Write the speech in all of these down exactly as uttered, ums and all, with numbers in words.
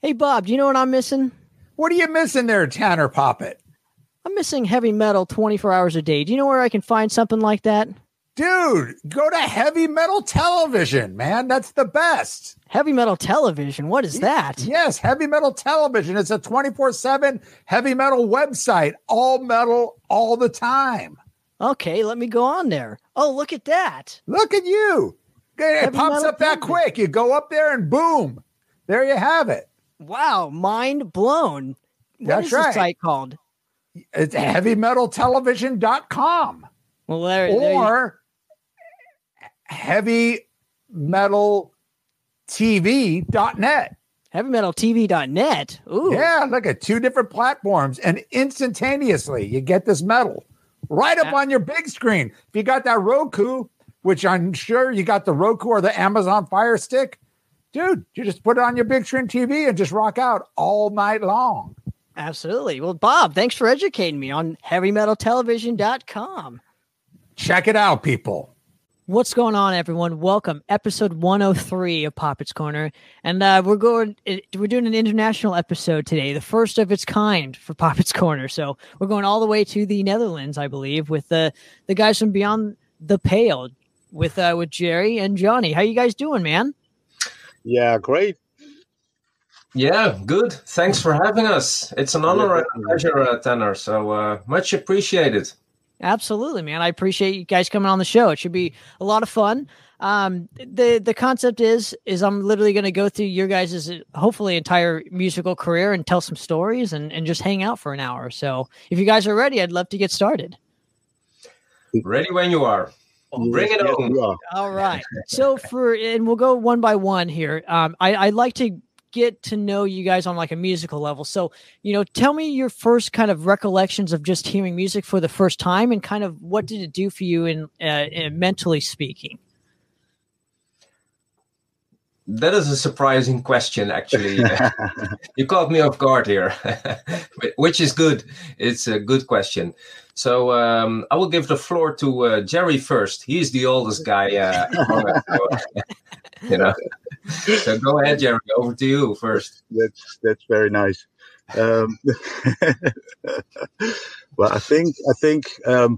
Hey, Bob, do you know what I'm missing? What are you missing there, Tanner Poppet? I'm missing heavy metal twenty-four hours a day. Do you know where I can find something like that? Dude, go to Heavy Metal Television, man. That's the best. Heavy Metal Television? What is that? Yes, Heavy Metal Television. It's a twenty-four seven heavy metal website. All metal, all the time. Okay, let me go on there. Oh, look at that. Look at you. It Heavy pops Metal up that Television. quick. You go up there and boom. There you have it. Wow, mind blown. What That's is right. the site called? It's heavy metal television dot com. Well, there, there you- Or heavy metal T V dot net. heavy metal T V dot net. Ooh. Yeah, look at two different platforms, and instantaneously you get this metal right up on your big screen. If you got that Roku, which I'm sure you got the Roku or the Amazon Fire Stick, dude, you just put it on your big screen T V and just rock out all night long. Absolutely. Well, Bob, thanks for educating me on heavy metal television dot com. Check it out, people. What's going on, everyone? Welcome, episode one oh three of Poppet's Corner, and uh, we're going. We're doing an international episode today, the first of its kind for Poppet's Corner. So we're going all the way to the Netherlands, I believe, with the the guys from Beyond the Pale, with uh, with Jerry and Johnny. How you guys doing, man? Yeah, great. Yeah, good. Thanks for having us. It's an honor and a pleasure, uh, Tanner. So uh, much appreciated. Absolutely, man. I appreciate you guys coming on the show. It should be a lot of fun. Um, the the concept is is I'm literally going to go through your guys' hopefully entire musical career and tell some stories and, and just hang out for an hour. So if you guys are ready, I'd love to get started. Ready when you are. Bring it Yes, on. we are. All right. So for and we'll go one by one here. Um, I I like to get to know you guys on like a musical level. So, you know, tell me your first kind of recollections of just hearing music for the first time and kind of what did it do for you in, uh, in mentally speaking? That is a surprising question, actually. You caught me off guard here, which is good. It's a good question. So um, I will give the floor to uh, Jerry first. He's the oldest guy. Uh, among us, so, you know. So go ahead, Jerry. Over to you first. That's that's very nice. Um, well, I think I think um,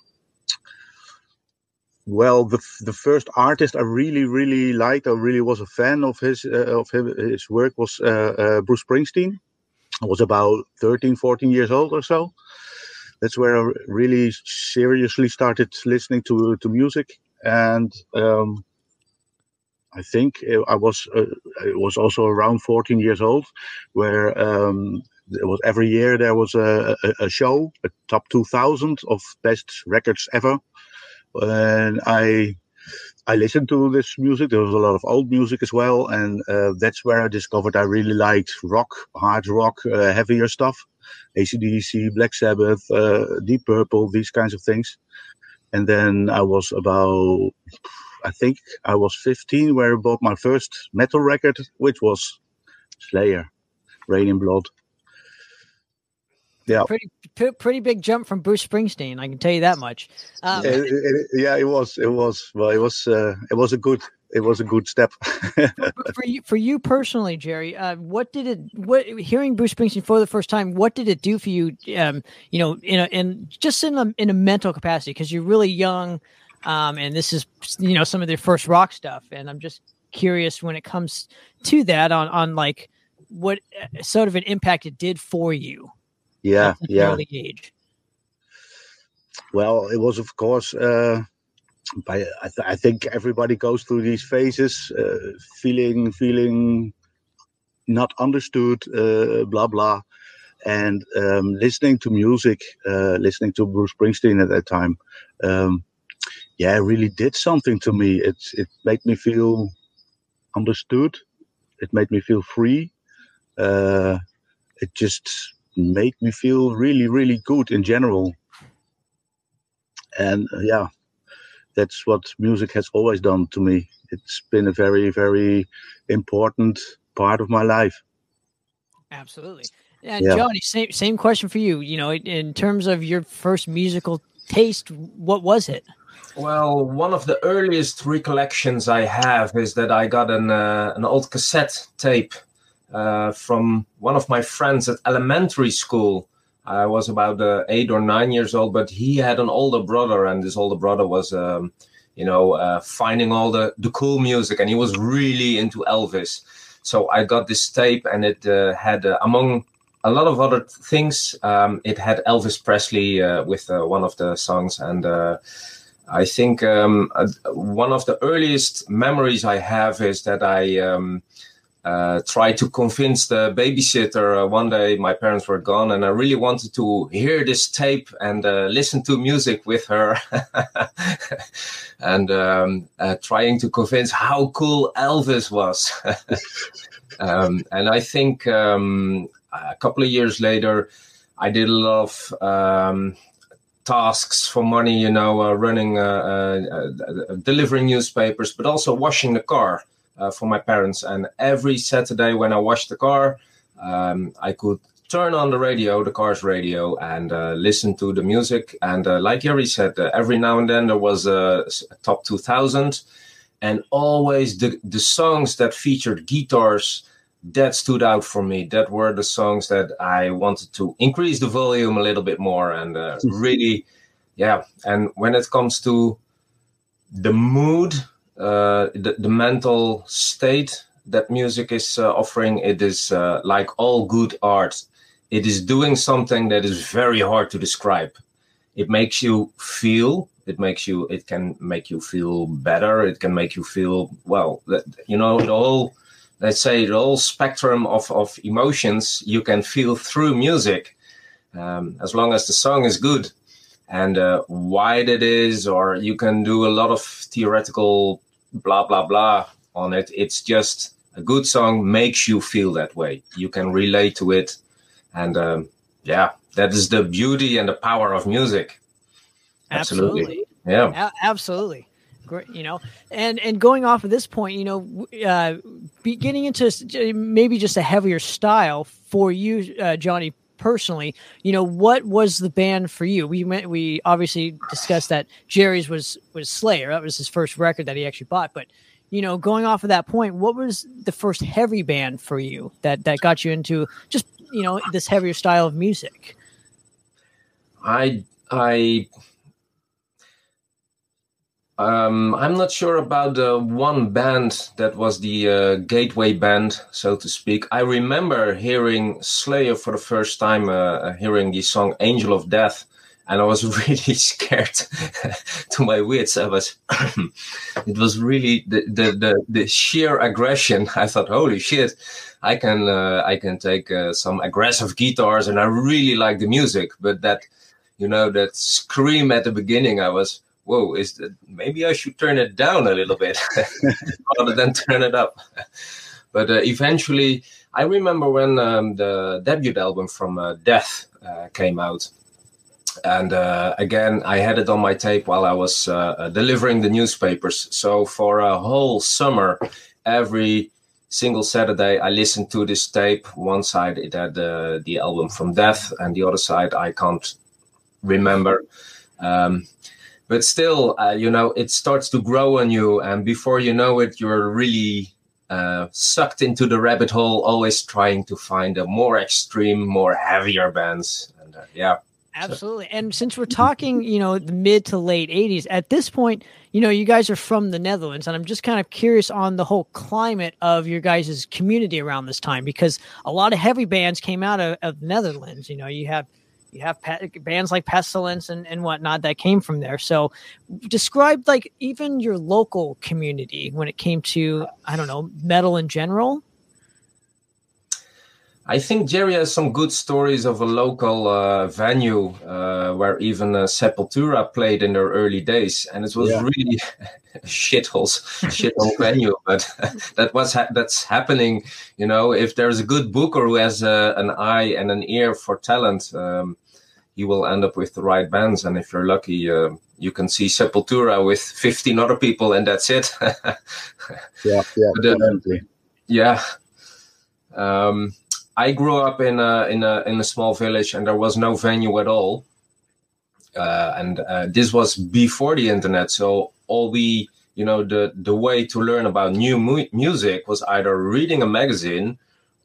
well the the first artist I really really liked, I really was a fan of his uh, of his, his work was uh, uh, Bruce Springsteen. I was about thirteen, fourteen years old or so. That's where I really seriously started listening to to music, and um, I think I was uh, I was also around fourteen years old, where um, it was every year there was a, a, a show, a top two thousand of best records ever, and I I listened to this music. There was a lot of old music as well, and uh, that's where I discovered I really liked rock, hard rock, uh, heavier stuff. A C D C, Black Sabbath, uh, Deep Purple, these kinds of things. And then I was about, I think I was fifteen, where I bought my first metal record, which was Slayer, Rain in Blood. Yeah, Pretty p- pretty big jump from Bruce Springsteen, I can tell you that much. Um, it, it, yeah, it was, it was. Well, it was, uh, it was a good, it was a good step. for you, for you personally, Jerry, uh, what did it? What hearing Bruce Springsteen for the first time? What did it do for you? Um, you know, in a, in just in a in a mental capacity, because you're really young, um, and this is you know some of their first rock stuff, and I'm just curious when it comes to that on on like what sort of an impact it did for you. Yeah, at an yeah. early age. Well, it was of course. Uh, By, I, th- I think everybody goes through these phases, uh, feeling feeling not understood, uh, blah blah, and um, listening to music, uh, listening to Bruce Springsteen at that time, um, yeah, it really did something to me. It it made me feel understood. It made me feel free. Uh, it just made me feel really really good in general. And uh, yeah. That's what music has always done to me. It's been a very, very important part of my life. Absolutely. And Yeah. Johnny, same same question for you. You know, in terms of your first musical taste, what was it? Well, one of the earliest recollections I have is that I got an uh, an old cassette tape uh, from one of my friends at elementary school. I was about uh, eight or nine years old, but he had an older brother, and this older brother was, um, you know, uh, finding all the, the cool music, and he was really into Elvis. So I got this tape, and it uh, had, uh, among a lot of other things, um, it had Elvis Presley uh, with uh, one of the songs. And uh, I think um, uh, one of the earliest memories I have is that I um, uh, tried to convince the babysitter. Uh, one day my parents were gone, and I really wanted to hear this tape and uh, listen to music with her. and um, uh, trying to convince how cool Elvis was. um, and I think um, a couple of years later, I did a lot of um, tasks for money, you know, uh, running, uh, uh, uh, delivering newspapers, but also washing the car uh, for my parents. And every Saturday when I washed the car, um, I could turn on the radio, the car's radio, and uh, listen to the music. And uh, like Jerry said, uh, every now and then there was a, a top two thousand, and always the, the songs that featured guitars that stood out for me. That were the songs that I wanted to increase the volume a little bit more. And uh, really, yeah. And when it comes to the mood, uh, the, the mental state that music is uh, offering, it is uh, like all good art. It is doing something that is very hard to describe. It makes you feel, it makes you, it can make you feel better. It can make you feel, well, you know, the whole, let's say the whole spectrum of, of emotions you can feel through music, um, as long as the song is good and uh, wide it is, or you can do a lot of theoretical blah, blah, blah on it. It's just a good song makes you feel that way. You can relate to it. And um, yeah, that is the beauty and the power of music. Absolutely. Absolutely. Yeah, A- absolutely. Great. You know, and, and going off of this point, you know, uh, be getting into maybe just a heavier style for you, uh, Johnny, personally, you know, what was the band for you? We met, we obviously discussed that Jerry's was, was Slayer. That was his first record that he actually bought. But, you know, going off of that point, what was the first heavy band for you that, that got you into just, you know, this heavier style of music? I, I, um, I'm not sure about the one band that was the uh, gateway band, so to speak. I remember hearing Slayer for the first time, uh, hearing the song Angel of Death, and I was really scared to my wits. I was, it was really the, the, the, the sheer aggression. I thought, holy shit, I can, uh, I can take uh, some aggressive guitars, and I really like the music. But that, you know, that scream at the beginning, I was, whoa, is that, maybe I should turn it down a little bit rather than turn it up. But uh, eventually, I remember when um, the debut album from uh, Death uh, came out. And uh, again, I had it on my tape while I was uh, delivering the newspapers. So for a whole summer, every single Saturday, I listened to this tape. One side, it had uh, the album from Death, and the other side, I can't remember. Um, but still, uh, you know, it starts to grow on you. And before you know it, you're really uh, sucked into the rabbit hole, always trying to find a more extreme, more heavier bands. And uh, yeah. Absolutely. And since we're talking, you know, the mid to late eighties, at this point, you know, you guys are from the Netherlands, and I'm just kind of curious on the whole climate of your guys' community around this time, because a lot of heavy bands came out of, of the Netherlands. You know, you have you have pe- bands like Pestilence and, and whatnot that came from there. So describe, like, even your local community when it came to, I don't know, metal in general. I think Jerry has some good stories of a local uh, venue uh, where even uh, Sepultura played in their early days, and it was yeah. really shitholes, shithole venue. But that was ha- that's happening. You know, if there's a good booker who has uh, an eye and an ear for talent, um, he will end up with the right bands. And if you're lucky, uh, you can see Sepultura with fifteen other people, and that's it. yeah, yeah, but, uh, yeah. Um, I grew up in a in a in a small village, and there was no venue at all. Uh, and uh, this was before the internet, so all we, you know, the the way to learn about new mu- music was either reading a magazine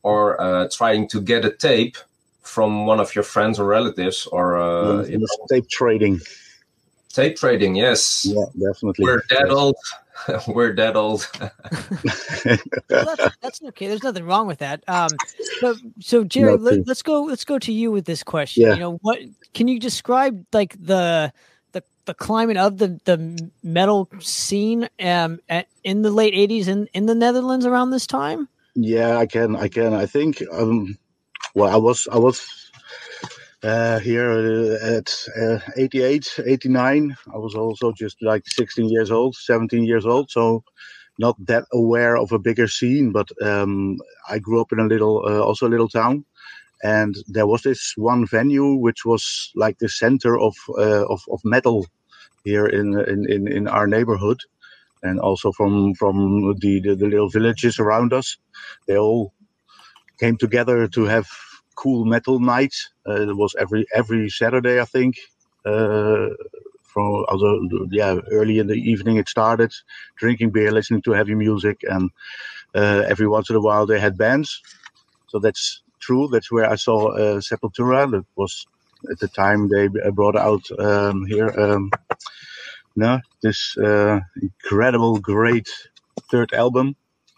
or uh, trying to get a tape from one of your friends or relatives, or uh, yeah, you know, tape trading. Tape trading, yes. Yeah, definitely. We're that yes. old. We're that old. Well, that's that's okay. There's nothing wrong with that. Um, but so Jerry, let, let's go. Let's go to you with this question. Yeah. You know, what can you describe like the the the climate of the the metal scene um at, in the late eighties in in the Netherlands around this time? Yeah, I can. I can. I think. Um, well, I was. I was. Uh, here uh, at uh, eighty-eight, eighty-nine, I was also just like sixteen years old, seventeen years old, so not that aware of a bigger scene. But um, I grew up in a little, uh, also a little town, and there was this one venue which was like the center of uh, of, of metal here in, in in in our neighborhood, and also from from the, the the little villages around us. They all came together to have cool metal nights. Uh, it was every every Saturday, I think. Uh, from also, yeah, early in the evening it started, drinking beer, listening to heavy music, and uh, every once in a while they had bands. So that's true. That's where I saw uh, Sepultura. That was at the time they brought out um, here. Um, no, this uh, incredible, great third album.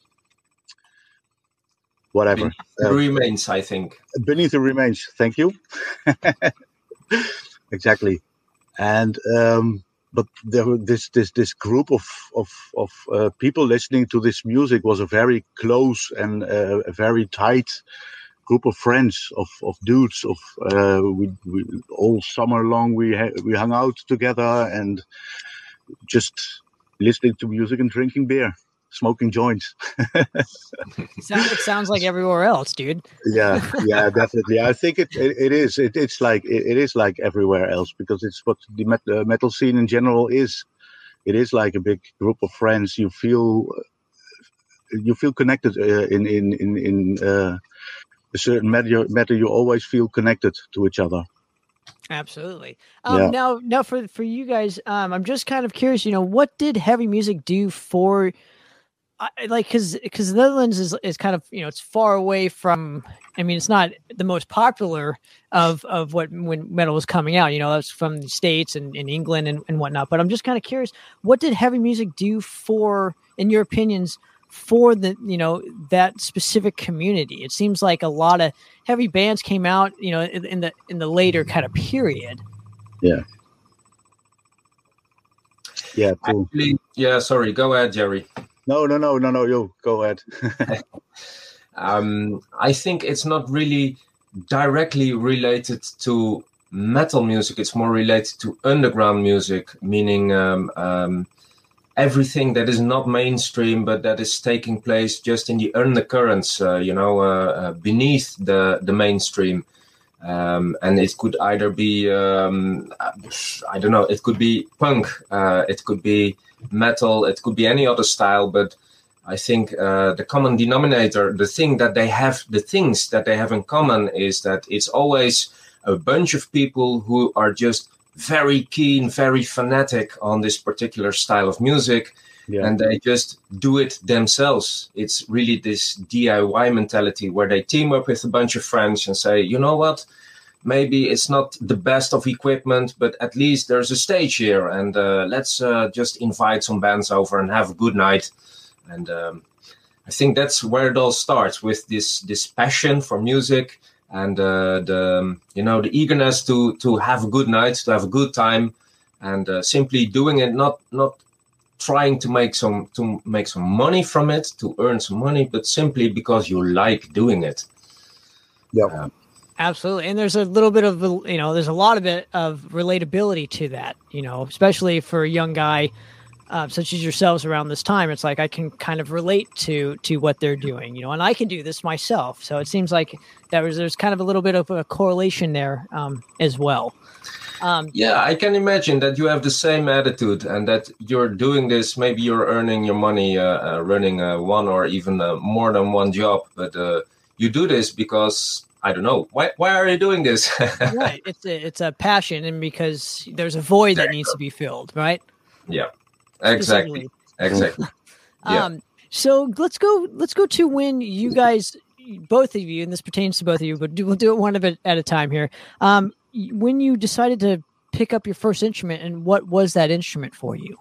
Whatever. The uh, Remains, I think. Beneath the Remains. Thank you. Exactly. And um, but there were this this this group of of of uh, people listening to this music was a very close and uh, a very tight group of friends, of of dudes. Of uh, we, we all summer long we ha- we hung out together and just listening to music and drinking beer, smoking joints. It sounds like everywhere else, dude. Yeah, yeah, definitely. I think it it, it is. It, it's like it, it is like everywhere else, because it's what the met, uh, metal scene in general is. It is like a big group of friends. You feel you feel connected uh, in in in in uh, a certain matter. Matter you always feel connected to each other. Absolutely. Um, Yeah. Now, now for for you guys, um, I'm just kind of curious. You know, what did heavy music do for? I, like, because because the Netherlands is is kind of, you know, it's far away from. I mean, it's not the most popular of of what when metal was coming out. You know, that's from the States and in England and, and whatnot. But I'm just kind of curious, what did heavy music do for, in your opinions, for the, you know, that specific community? It seems like a lot of heavy bands came out, you know, in, in the in the later kind of period. Yeah. Yeah. Cool. Actually, yeah, sorry. Go ahead, Jerry. No, no, no, no, no. You go ahead. um, I think it's not really directly related to metal music. It's more related to underground music, meaning um, um, everything that is not mainstream, but that is taking place just in the undercurrents, uh, you know, uh, uh, beneath the, the mainstream. Um, and it could either be, um, I don't know, it could be punk, uh, it could be metal, it could be any other style. But I think uh, the common denominator, the thing that they have, the things that they have in common is that it's always a bunch of people who are just very keen, very fanatic on this particular style of music. Yeah. And they just do it themselves. It's really this D I Y mentality where they team up with a bunch of friends and say, you know what, maybe it's not the best of equipment, but at least there's a stage here. And uh, let's uh, just invite some bands over and have a good night. And um, I think that's where it all starts, with this this passion for music and uh, the, you know, the eagerness to to have a good night, to have a good time, and uh, simply doing it, not not trying to make some to make some money from it, to earn some money, but simply because you like doing it. Yeah, um, absolutely. And there's a little bit of, you know, there's a lot of bit of relatability to that, you know, especially for a young guy uh, such as yourselves around this time. It's like I can kind of relate to to what they're doing, you know, and I can do this myself. So it seems like that was there's kind of a little bit of a correlation there um, as well. Um, yeah, I can imagine that you have the same attitude and that you're doing this. Maybe you're earning your money uh, uh, running uh, one or even uh, more than one job, but uh, you do this because, I don't know, why Why are you doing this? Right. It's a, it's a passion, and because there's a void that needs to be filled, right? Yeah, exactly. Exactly. Yeah. Um, so let's go, let's go to when you guys, both of you, and this pertains to both of you, but we'll do it one of it at a time here. Um, when you decided to pick up your first instrument, and what was that instrument for you?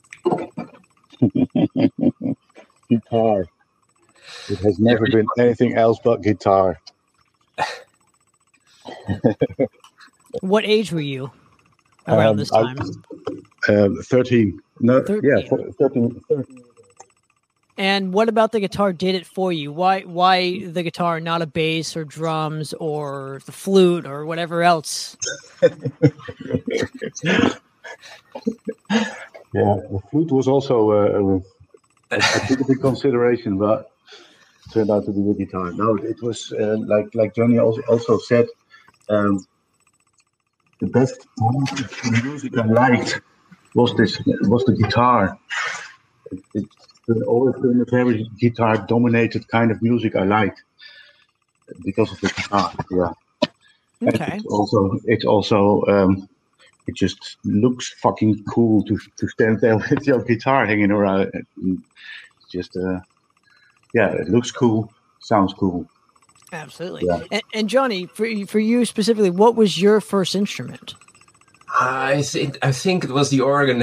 Guitar. It has never been anything else but guitar. What age were you around um, this time? I, um, thirteen. No, thirteen. Yeah, thirteen, thirteen. And what about the guitar did it for you? Why why the guitar, not a bass or drums or the flute or whatever else? Yeah, the flute was also uh, a, a big consideration, but it turned out to be the guitar. No, it was uh, like like Johnny also, also said, um, the best music I liked was this was the guitar. It, it's always been a very guitar-dominated kind of music I liked because of the guitar. Yeah. Okay. And it's also it's also. Um, It just looks fucking cool to to stand there with your guitar hanging around. It's just, uh, yeah, it looks cool, sounds cool. Absolutely. Yeah. And, and Johnny, for for you specifically, what was your first instrument? I think I think it was the organ,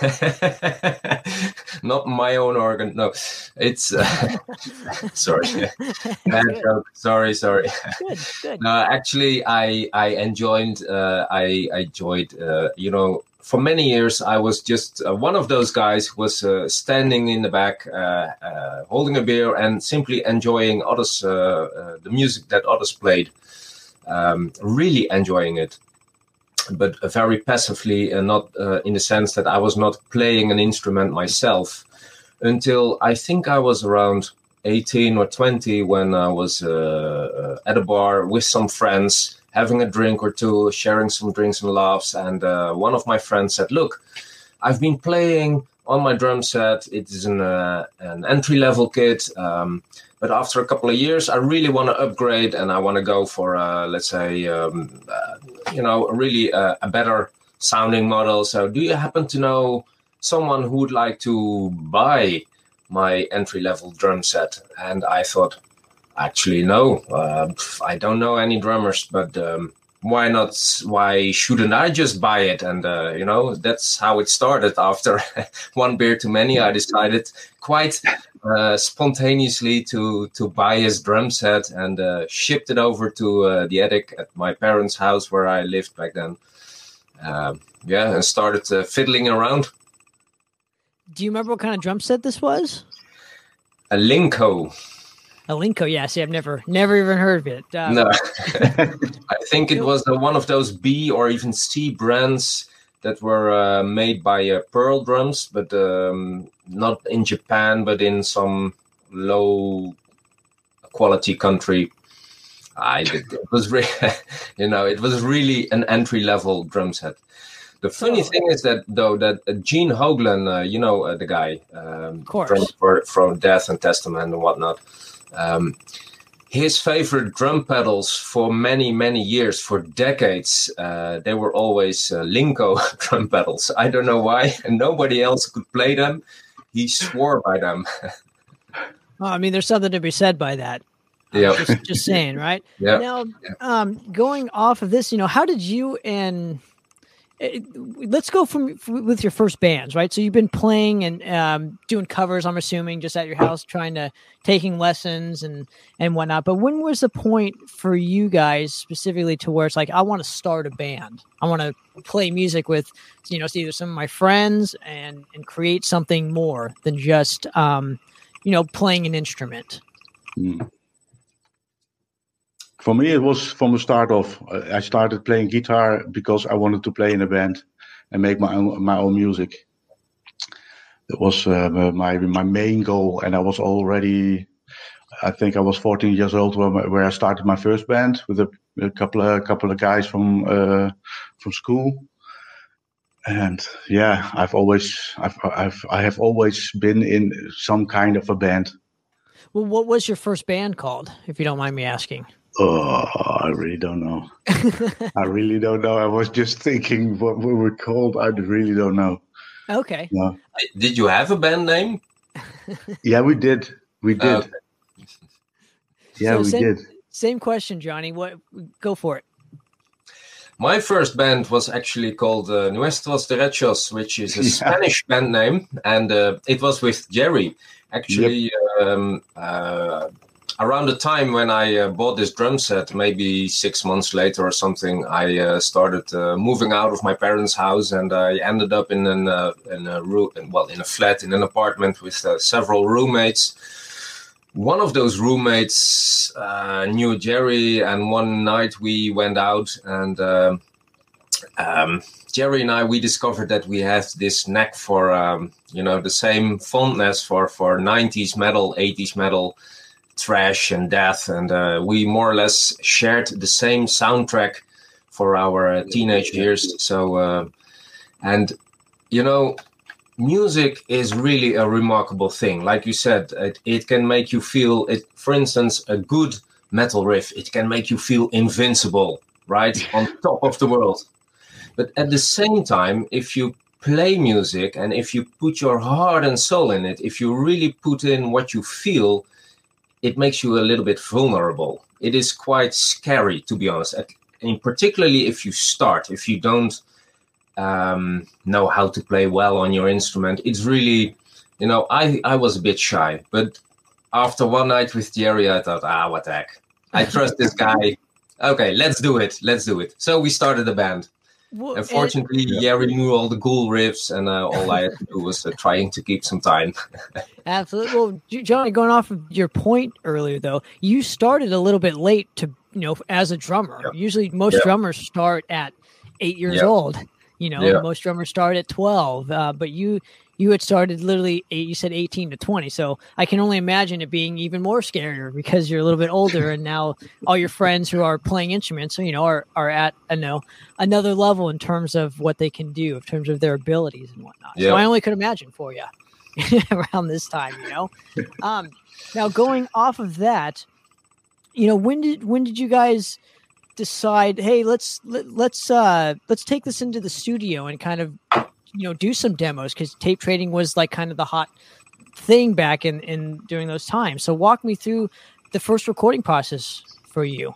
not my own organ. No, it's uh, sorry, bad joke. Sorry, sorry. Good, good. No, actually, I I enjoyed uh, I I enjoyed uh, you know, for many years I was just uh, one of those guys who was uh, standing in the back, uh, uh, holding a beer and simply enjoying others uh, uh, the music that others played, um, really enjoying it. But very passively, and not uh, in the sense that I was not playing an instrument myself until I think I was around eighteen or twenty, when I was uh, at a bar with some friends, having a drink or two, sharing some drinks and laughs. And uh, one of my friends said, "Look, I've been playing on my drum set. It is an, uh, an entry-level kit. Um, But after a couple of years, I really want to upgrade, and I want to go for, uh, let's say, um, uh, you know, really uh, a better sounding model. So do you happen to know someone who would like to buy my entry-level drum set?" And I thought, actually, no, uh, I don't know any drummers, but um, why not? Why shouldn't I just buy it? And, uh, you know, that's how it started. After one beer too many, I decided quite uh, spontaneously to, to buy his drum set, and uh, shipped it over to uh, the attic at my parents' house where I lived back then. Uh, yeah, and started uh, fiddling around. Do you remember what kind of drum set this was? A Linko. A Linko, yeah. See, I've never, never even heard of it. Uh, no, I think it was uh, one of those B or even C brands that were uh, made by uh, Pearl Drums, but um, not in Japan, but in some low quality country. I did, it was really, you know, it was really an entry level drum set. The funny oh. thing is that though that uh, Gene Hoglan, uh, you know, uh, the guy, um, of course, for, from Death and Testament and whatnot. Um, his favorite drum pedals for many, many years, for decades, uh, they were always uh, Linko drum pedals. I don't know why, and nobody else could play them. He swore by them. Well, I mean, there's something to be said by that. Yeah, just, just saying, right? Yeah. Now, um, going off of this, you know, how did you and let's go from with your first bands, right? So you've been playing and um, doing covers, I'm assuming, just at your house, trying to taking lessons and and whatnot. But when was the point for you guys specifically to where it's like, I want to start a band? I want to play music with, you know, either some of my friends and and create something more than just, um, you know, playing an instrument. Mm. For me, it was from the start off. I started playing guitar because I wanted to play in a band and make my own, my own music. It was uh, my my main goal, and I was already, I think I was fourteen years old when, where I started my first band with a, a couple of a couple of guys from uh, from school. And yeah, I've always I've I've I have always been in some kind of a band. Well, what was your first band called, if you don't mind me asking? Oh, I really don't know. I really don't know. I was just thinking what we were called. I really don't know. Okay. No. Did you have a band name? Yeah, we did. We did. Uh, Yeah, so we same, did. Same question, Johnny. What? Go for it. My first band was actually called uh, Nuestros Derechos, which is a yeah. Spanish band name, and uh, it was with Jerry. Actually, yep. um, uh, around the time when I uh, bought this drum set, maybe six months later or something, I uh, started uh, moving out of my parents' house, and I ended up in an uh, in a room, well, in a flat, in an apartment with uh, several roommates. One of those roommates uh, knew Jerry, and one night we went out, and uh, um, Jerry and I, we discovered that we had this knack for, um, you know, the same fondness for, for nineties metal, eighties metal, thrash and death, and uh, we more or less shared the same soundtrack for our uh, teenage years. So, uh, and, you know, music is really a remarkable thing. Like you said, it, it can make you feel it. For instance, a good metal riff, it can make you feel invincible, right? On top of the world. But at the same time, if you play music and if you put your heart and soul in it, if you really put in what you feel, it makes you a little bit vulnerable. It is quite scary, to be honest. And particularly if you start, if you don't um know how to play well on your instrument, it's really, you know, I I was a bit shy, but after one night with Jerry, I thought, ah, what the heck, I trust this guy. Okay, let's do it let's do it so we started a band. Well, unfortunately, and, Jerry knew all the cool riffs, and uh, all I had to do was uh, trying to keep some time. Absolutely. Well, Johnny, going off of your point earlier, though, you started a little bit late to, you know, as a drummer. Yep. Usually most yep. drummers start at eight years yep. old. You know, yeah. most drummers start at twelve, uh, but you you had started literally, eight, you said eighteen to twenty. So I can only imagine it being even more scarier because you're a little bit older, and now all your friends who are playing instruments, you know, are are at you know another level in terms of what they can do, in terms of their abilities and whatnot. Yeah. So I only could imagine for you around this time, you know. Um, now going off of that, you know, when did when did you guys decide, hey, let's let, let's uh let's take this into the studio and kind of, you know, do some demos, because tape trading was like kind of the hot thing back in in during those times. So walk me through the first recording process for you.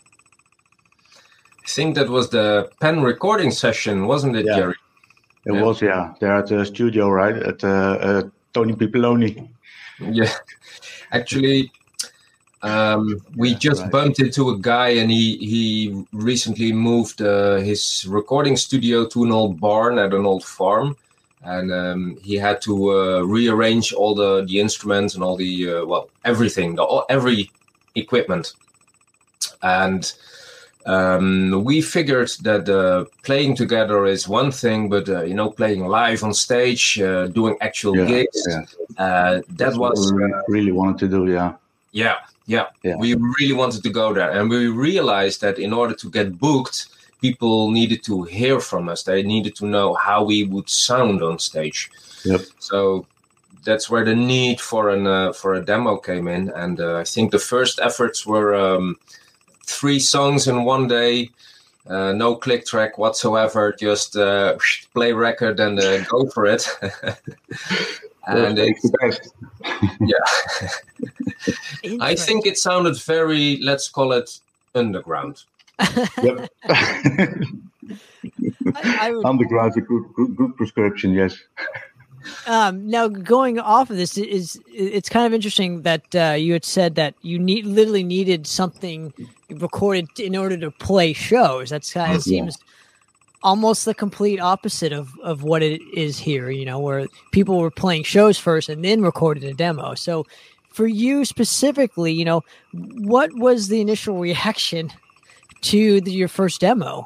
I think that was the pen recording session, wasn't it, yeah. Jerry? It yeah. was, yeah. There at the studio, right? At uh, uh, Tony Pipoloni. Yeah, actually. Um, we yeah, just right. bumped into a guy, and he, he recently moved uh, his recording studio to an old barn at an old farm, and um, he had to uh, rearrange all the, the instruments and all the uh, well everything, the, all, every equipment, and um, we figured that uh, playing together is one thing, but uh, you know, playing live on stage, uh, doing actual yeah, gigs, yeah. Uh, that That's was what we really wanted to do, yeah. Yeah. Yeah, yeah, we really wanted to go there, and we realized that in order to get booked, people needed to hear from us. They needed to know how we would sound on stage. Yep. So that's where the need for an uh, for a demo came in, and uh, I think the first efforts were um, three songs in one day, uh, no click track whatsoever, just uh, play record and uh, go for it. And it's the best. Yeah. I think it sounded very, let's call it, underground. Yep. I, I would, underground is a good, good, good prescription, yes. Um, now, going off of this, is it's kind of interesting that uh, you had said that you need literally needed something recorded in order to play shows. That's kind of yeah. seems almost the complete opposite of, of what it is here, you know, where people were playing shows first and then recorded a demo. So for you specifically, you know, what was the initial reaction to the, your first demo?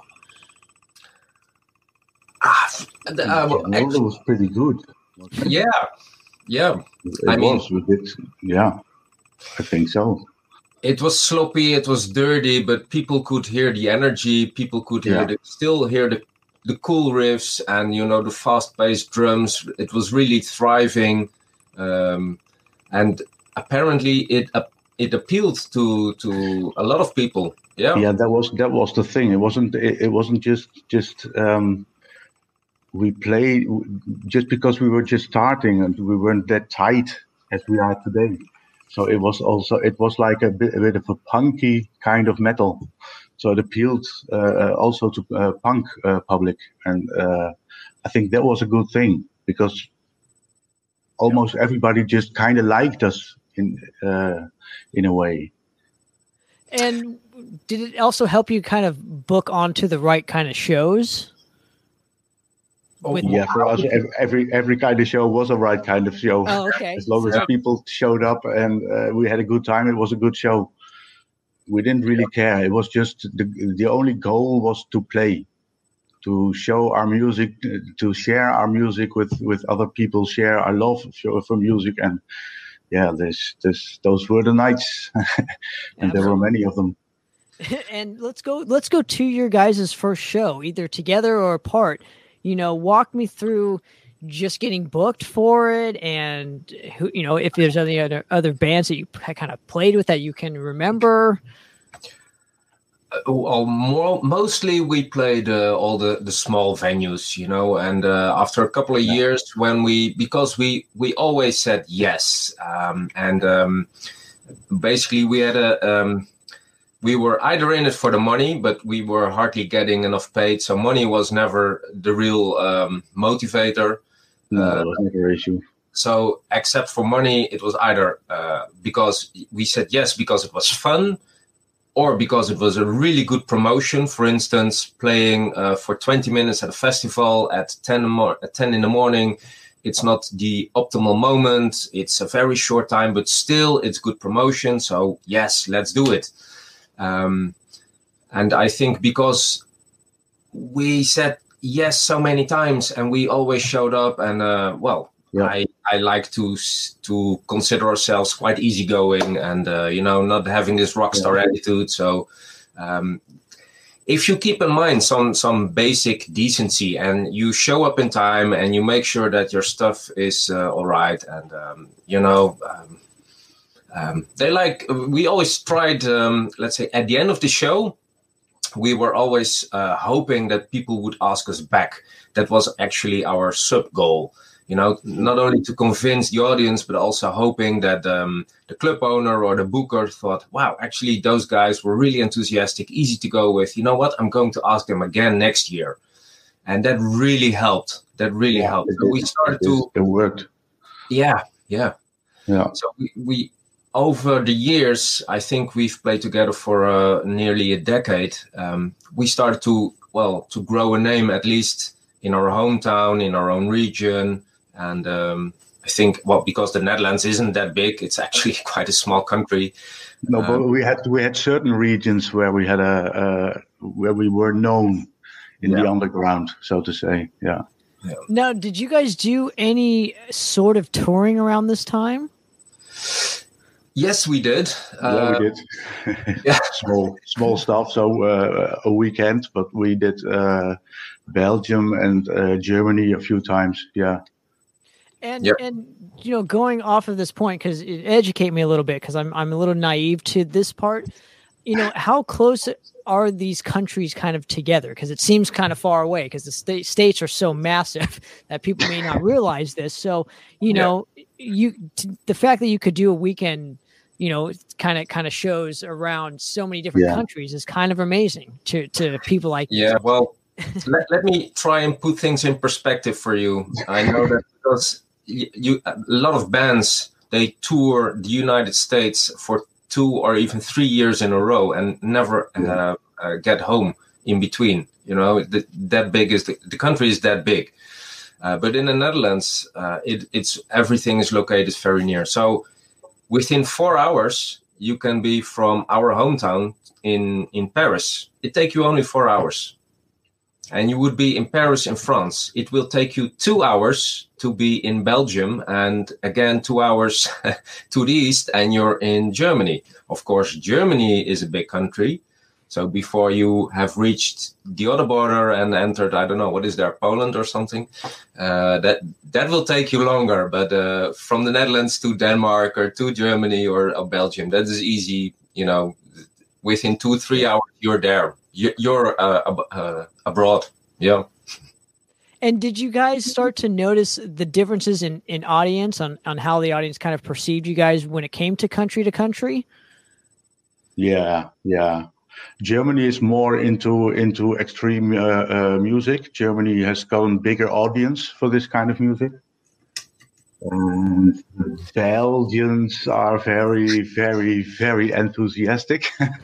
Ah, the, uh, well, actually, it was pretty good. Yeah. Yeah. It I was. Mean, we did, yeah, I think so. It was sloppy, it was dirty, but people could hear the energy. People could hear yeah. the, still hear the, the cool riffs and, you know, the fast-paced drums. It was really thriving, um, and apparently it uh, it appealed to to a lot of people. Yeah, yeah, that was that was the thing. It wasn't it, it wasn't just just um, we played just because we were just starting and we weren't that tight as we are today. So it was also it was like a bit, a bit of a punky kind of metal. So it appealed uh, also to uh, punk uh, public, and uh, I think that was a good thing because almost everybody just kind of liked us in uh, in a way. And did it also help you kind of book onto the right kind of shows? With yeah, for us, every every kind of show was a right kind of show. Oh, okay. As long as people showed up and uh, we had a good time, it was a good show. We didn't really care. It was just the the only goal was to play, to show our music, to share our music with, with other people, share our love for, for music, and yeah, this this those were the nights, and Absolutely. There were many of them. And let's go let's go to your guys' first show, either together or apart. You know, walk me through just getting booked for it, and who, you know, if there's any other other bands that you kind of played with that you can remember. Uh, well, more, mostly we played uh, all the, the small venues, you know, and uh, after a couple of yeah. years, when we because we we always said yes, um, and um, basically we had a. Um, We were either in it for the money, but we were hardly getting enough paid. So money was never the real um, motivator. No, uh, that was never an issue. So except for money, it was either uh, because we said yes because it was fun, or because it was a really good promotion. For instance, playing uh, for twenty minutes at a festival at ten, mo- at ten in the morning. It's not the optimal moment. It's a very short time, but still it's good promotion. So yes, let's do it. Um, and I think because we said yes so many times and we always showed up, and uh, well, yeah. I, I like to to consider ourselves quite easygoing and uh, you know, not having this rock star yeah. attitude. So um, if you keep in mind some some basic decency and you show up in time and you make sure that your stuff is uh, all right, and um, you know. Um, Um, they like, we always tried, um, let's say, at the end of the show, we were always uh, hoping that people would ask us back. That was actually our sub goal, you know, not only to convince the audience, but also hoping that um, the club owner or the booker thought, wow, actually, those guys were really enthusiastic, easy to go with. You know what? I'm going to ask them again next year. And that really helped. That really yeah, helped. So we started it, to. It worked. Yeah, yeah. Yeah. So we. we Over the years, I think we've played together for uh, nearly a decade. Um, we started to, well, to grow a name, at least in our hometown, in our own region. And um, I think, well, because the Netherlands isn't that big, it's actually quite a small country. No, but um, we had we had certain regions where we had a uh, where we were known in yeah. the underground, so to say. Yeah. yeah. Now, did you guys do any sort of touring around this time? Yes, we did. Yeah, uh, we did. yeah. small, small stuff. So uh, a weekend, but we did uh, Belgium and uh, Germany a few times. Yeah. And yep. and you know, going off of this point, because educate me a little bit, because I'm I'm a little naive to this part. You know, how close are these countries kind of together? Because it seems kind of far away. Because the sta- states are so massive that people may not realize this. So you know, yeah. you t- the fact that you could do a weekend. You know, kind of kind of shows around so many different yeah. countries is kind of amazing to, to people like yeah. You. Well, let, let me try and put things in perspective for you. I know that because you, you a lot of bands, they tour the United States for two or even three years in a row and never yeah. uh, uh, get home in between. You know, the, that big is the, the country is that big. Uh, but in the Netherlands, uh, it, it's everything is located very near. So. Within four hours, you can be from our hometown in, in Paris. It takes you only four hours. And you would be in Paris in France. It will take you two hours to be in Belgium. And again, two hours to the east and you're in Germany. Of course, Germany is a big country. So before you have reached the other border and entered, I don't know, what is there, Poland or something? Uh, that that will take you longer. But uh, from the Netherlands to Denmark or to Germany or, or Belgium, that is easy. You know, within two, three hours, you're there. You're uh, uh, abroad. Yeah. And did you guys start to notice the differences in, in audience on, on how the audience kind of perceived you guys when it came to country to country? Yeah, yeah. Germany is more into into extreme uh, uh, music. Germany has got a bigger audience for this kind of music. And Belgians are very, very, very enthusiastic.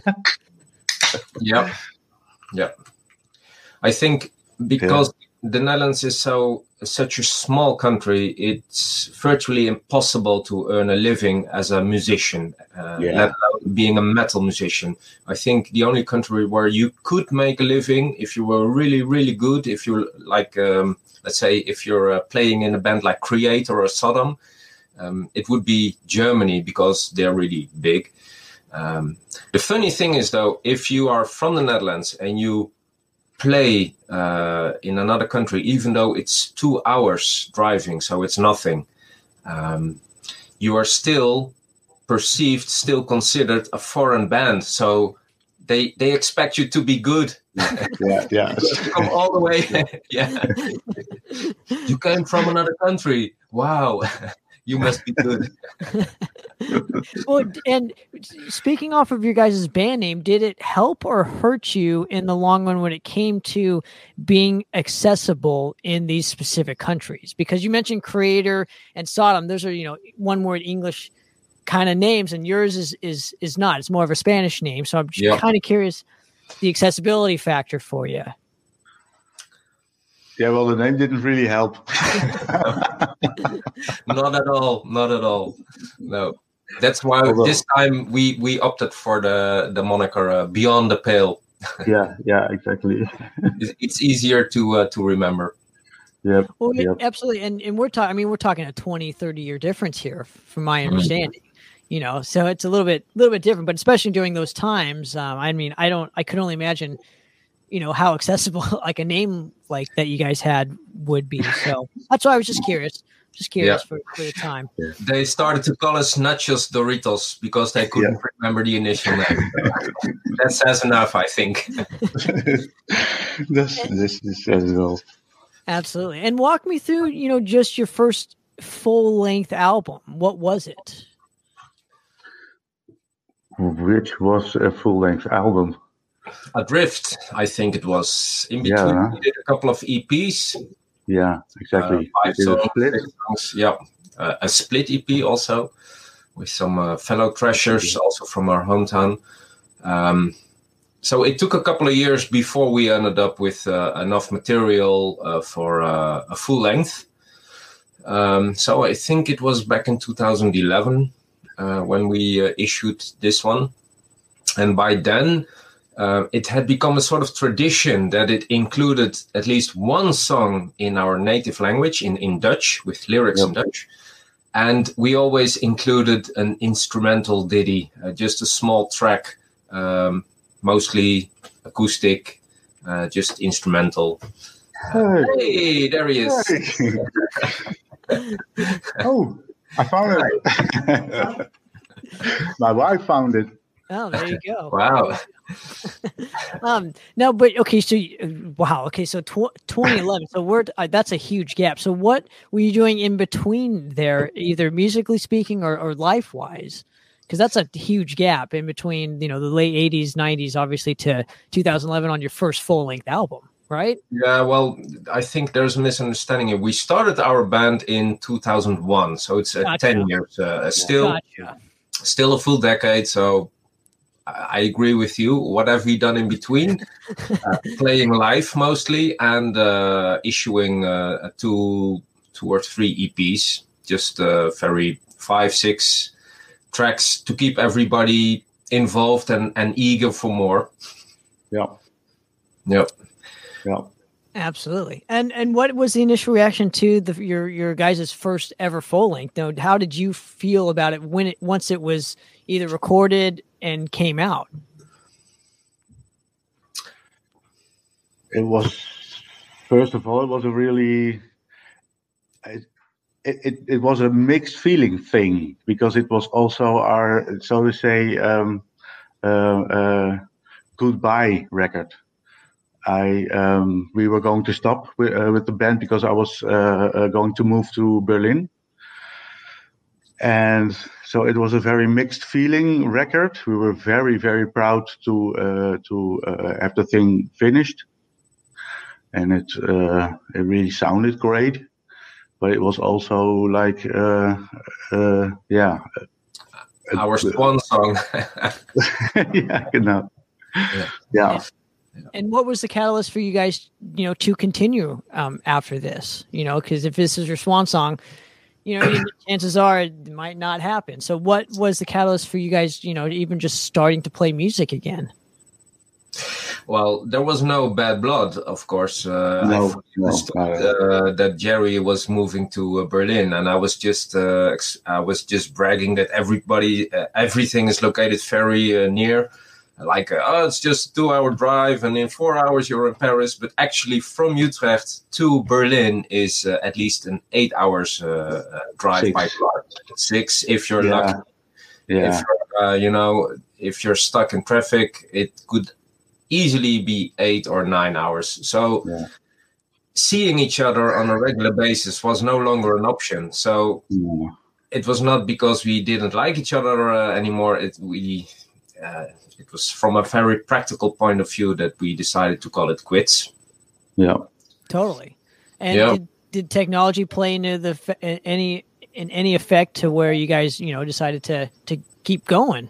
Yeah, yeah. I think because yeah. the Netherlands is so such a small country, it's virtually impossible to earn a living as a musician, uh, yeah. let alone being a metal musician. I think the only country where you could make a living if you were really, really good, if you're like, um, let's say, if you're uh, playing in a band like Creator or Sodom, um, it would be Germany because they're really big. Um, the funny thing is, though, if you are from the Netherlands and you play uh, in another country, even though it's two hours driving, so it's nothing, um, you are still perceived, still considered a foreign band. So they they expect you to be good. Yeah, yeah. Come all the way. Yeah. You came from another country. Wow. You must be good. Well, and speaking off of your guys' band name, did it help or hurt you in the long run when it came to being accessible in these specific countries? Because you mentioned Creator and Sodom; those are, you know, one word English kind of names, and yours is is is not. It's more of a Spanish name. So I'm just yeah. kind of curious the accessibility factor for you. Yeah, well, the name didn't really help. Not at all. Not at all. No. That's why Although, this time we, we opted for the, the moniker uh, Beyond the Pale. Yeah, yeah, exactly. It's easier to uh, to remember. Yep, well, yep. Absolutely. And and we're talking, I mean, we're talking a twenty, thirty year difference here from my understanding. Mm-hmm. You know, so it's a little bit little bit different, but especially during those times, um, I mean, I don't I could only imagine, you know, how accessible like a name like that you guys had would be. So that's why I was just curious. Just curious yeah. for, for the time. Yeah. They started to call us Nachos Doritos because they couldn't yeah. remember the initial name. That says enough, I think. this, this, this says it all. Absolutely. And walk me through, you know, just your first full-length album. What was it? Which was a full-length album? Adrift, I think it was. In between, yeah. we did a couple of E Ps. Yeah, exactly. Uh, five songs, split. songs, yeah. Uh, a split E P also with some uh, fellow Thrashers, also from our hometown. Um, so it took a couple of years before we ended up with uh, enough material uh, for uh, a full length. Um, so I think it was back in two thousand eleven uh, when we uh, issued this one. And by then, Uh, it had become a sort of tradition that it included at least one song in our native language, in, in Dutch, with lyrics yep. in Dutch. And we always included an instrumental ditty, uh, just a small track, um, mostly acoustic, uh, just instrumental. Uh, hey. hey, there he is. Hey. Oh, I found it. My wife found it. Oh, there you go. Wow. um, no, but okay. So, wow. Okay. So tw- twenty eleven. So we're, uh, that's a huge gap. So what were you doing in between there, either musically speaking or, or life wise? Cause that's a huge gap in between, you know, the late eighties, nineties, obviously to two thousand eleven on your first full length album, right? Yeah. Well, I think there's a misunderstanding. We started our band in two thousand one. So it's uh, gotcha. ten years, uh, still, gotcha. still a full decade. So, I agree with you. What have we done in between? uh, playing live mostly and uh, issuing uh, two, two or three E Ps, just uh, very five, six tracks to keep everybody involved and, and eager for more. Yeah. Yep. Yeah. Absolutely. And and what was the initial reaction to the your your guys' first ever full length? Now, how did you feel about it when it once it was either recorded and came out? It was, first of all, it was a really, it, it, it was a mixed feeling thing because it was also our, so to say, um, uh, uh, goodbye record. I um, we were going to stop with, uh, with the band because I was uh, uh, going to move to Berlin. And so it was a very mixed feeling record. We were very, very proud to uh, to uh, have the thing finished, and it uh, it really sounded great. But it was also like, uh, uh, yeah, our swan song. yeah, you know. Yeah. yeah. And what was the catalyst for you guys, you know, to continue um, after this? You know, because if this is your swan song, you know, chances are it might not happen. So what was the catalyst for you guys, you know, even just starting to play music again? Well, there was no bad blood, of course. Uh, no, I no, uh, that Jerry was moving to uh, Berlin, and I was just, uh, ex- I was just bragging that everybody, uh, everything is located very uh, near. Like, uh, oh, it's just a two-hour drive, and in four hours you're in Paris. But actually, from Utrecht to Berlin is uh, at least an eight hours uh, uh, drive Six. by car. Six, if you're Yeah. lucky. Yeah. If you're, uh, you know, if you're stuck in traffic, it could easily be eight or nine hours. So Yeah. seeing each other on a regular basis was no longer an option. So Yeah. it was not because we didn't like each other uh, anymore. It we uh, it was from a very practical point of view that we decided to call it quits. Yeah. Totally. And Yeah. did, did technology play into the fe- any in any effect to where you guys, you know, decided to to keep going?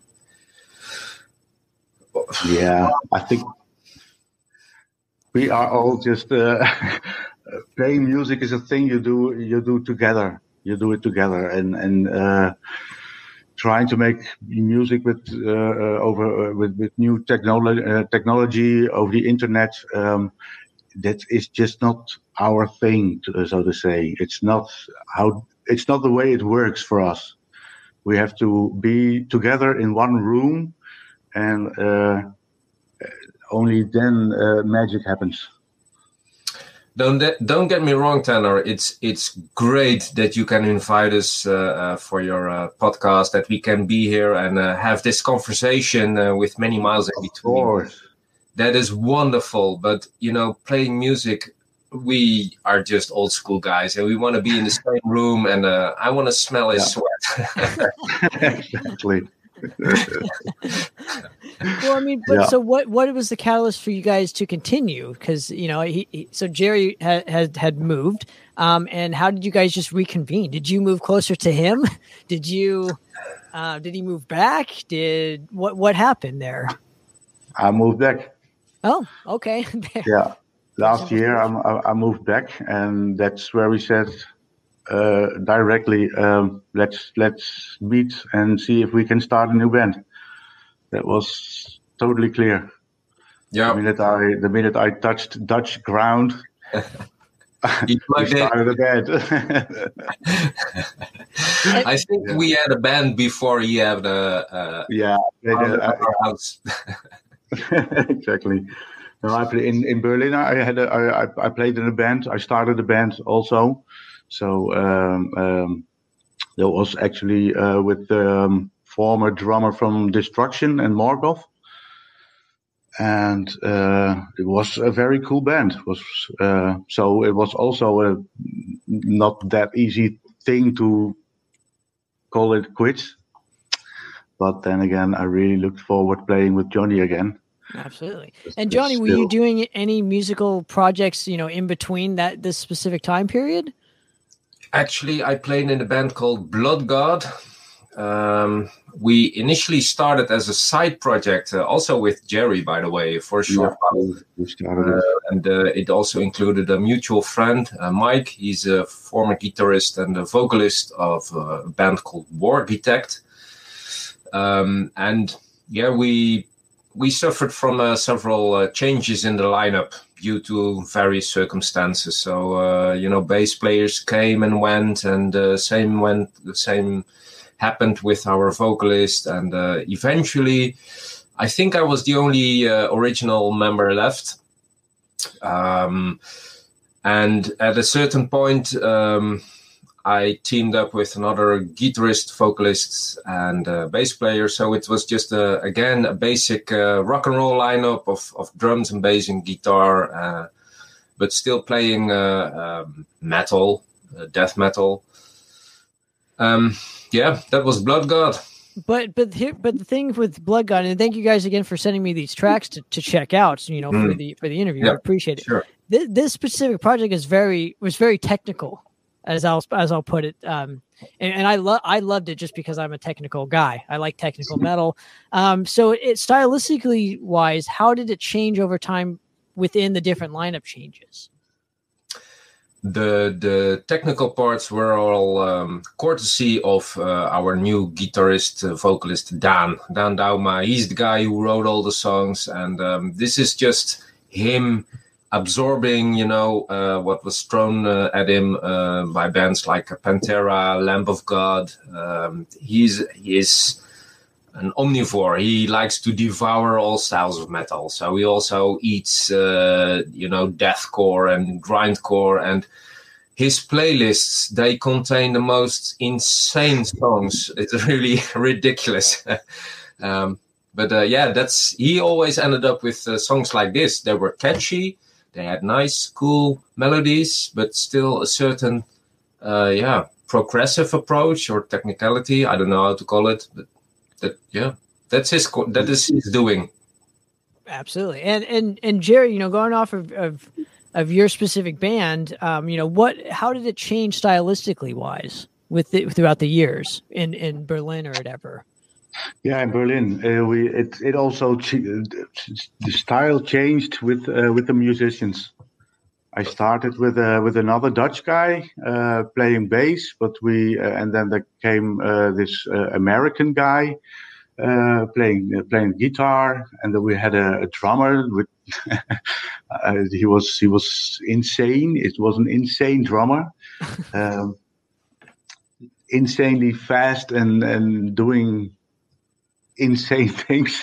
Yeah, I think we are all just uh, playing music is a thing you do you do together. You do it together, and and uh, trying to make music with uh, uh, over uh, with with new technology uh, technology over the internet. Um, that is just not our thing, to, so to say. It's not how it's not the way it works for us. We have to be together in one room, and uh, only then uh, magic happens. Don't don't get me wrong, Tanner. It's it's great that you can invite us uh, uh, for your uh, podcast, that we can be here and uh, have this conversation uh, with many miles in Of between. course. That is wonderful. But you know, playing music, we are just old school guys, and we want to be in the same room, and uh, I want to smell his Yeah. sweat. Exactly. Well, I mean, but Yeah. so what? What was the catalyst for you guys to continue? Because you know, he, he so Jerry had had, had moved, um, and how did you guys just reconvene? Did you move closer to him? Did you? Uh, did he move back? Did what? What happened there? I moved back. Oh, okay. Yeah. Last year I, I- I moved back, and that's where we said uh, directly, um, let's let's meet and see if we can start a new band. That was totally clear. The Yeah, minute I the minute I touched Dutch ground, you we plugged in. started a band. I think Yeah. we had a band before he had a, a yeah, band at I- our house. exactly. No, I play, in in Berlin. I had a, I, I- I played in a band. I started a band also. So um, um, that was actually uh, with the um, former drummer from Destruction and Morgoth, and uh, it was a very cool band. It was uh, so it was also a not that easy thing to call it quits. But then again, I really looked forward playing with Johnny again. Absolutely. And Johnny, were you Still. doing any musical projects, you know, in between that this specific time period? Actually, I played in a band called Blood God. Um, we initially started as a side project, uh, also with Jerry, by the way, for a short while. We started Uh, it. and uh, it also included a mutual friend, uh, Mike. He's a former guitarist and a vocalist of a band called Wargitect. Um, and yeah, we we suffered from uh, several uh, changes in the lineup due to various circumstances. So uh, you know, bass players came and went, and uh, same went. The same happened with our vocalist, and uh, eventually, I think I was the only uh, original member left. Um, and at a certain point, um, I teamed up with another guitarist, vocalist, and uh, bass player. So it was just, a, again, a basic uh, rock and roll lineup of, of drums and bass and guitar, uh, but still playing uh, um, metal, uh, death metal. Um, yeah, that was Blood God. But but here, but the thing with Blood God, and thank you guys again for sending me these tracks to, to check out. You know, mm. for the for the interview, yeah, I appreciate it. Sure. This, this specific project is very was very technical, as I'll as I'll put it. Um, and, and I love I loved it just because I'm a technical guy. I like technical metal. Um, so it stylistically wise, how did it change over time within the different lineup changes? The the technical parts were all um, courtesy of uh, our new guitarist, uh, vocalist, Dan. Dan Dauma. He's the guy who wrote all the songs. And um, this is just him absorbing, you know, uh, what was thrown uh, at him uh, by bands like Pantera, Lamb of God. Um, he's, he is an omnivore. He likes to devour all styles of metal. So he also eats, uh, you know, deathcore and grindcore, and his playlists, they contain the most insane songs. It's really ridiculous. um, but uh, yeah, that's he always ended up with uh, songs like this. They were catchy. They had nice, cool melodies, but still a certain, uh, yeah, progressive approach or technicality. I don't know how to call it, but that yeah, that's his that is his doing. Absolutely, and and and Jerry, you know, going off of of, of your specific band, um, you know, what how did it change stylistically wise with it throughout the years in in Berlin or whatever? Yeah, in Berlin, uh, we it it also ch- the style changed with uh, with the musicians. I started with uh, with another Dutch guy uh, playing bass, but we uh, and then there came uh, this uh, American guy uh, playing uh, playing guitar, and then we had a, a drummer. With uh, he was he was insane. It was an insane drummer, um, insanely fast and and doing insane things.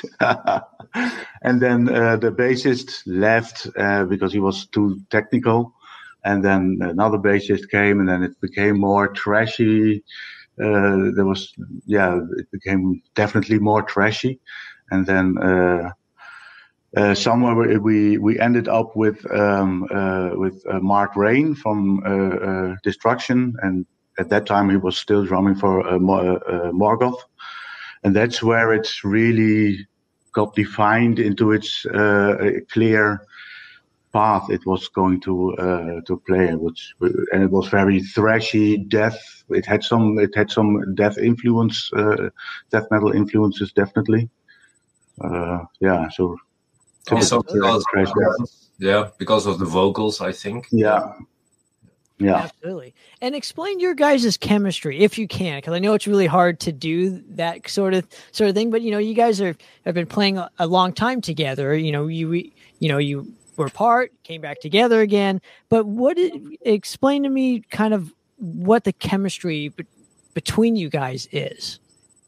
And then uh, the bassist left uh, because he was too technical, and then another bassist came, and then it became more trashy. Uh, there was yeah it became definitely more trashy, and then uh, uh, somewhere we we ended up with um, uh, with uh, Mark Rain from uh, uh, Destruction, and at that time he was still drumming for uh, Mor- uh, Morgoth. And that's where it's really got defined into its uh, clear path it was going to uh, to play, which and it was very thrashy, death. It had some it had some death influence, uh, death metal influences definitely. Uh, yeah, so also because of, yeah, because of the vocals, I think. Yeah. Yeah, absolutely. And explain your guys' chemistry if you can, because I know it's really hard to do that sort of sort of thing. But you know, you guys are have been playing a, a long time together. You know, you you know you were apart, came back together again. But what did explain to me kind of what the chemistry be, between you guys is?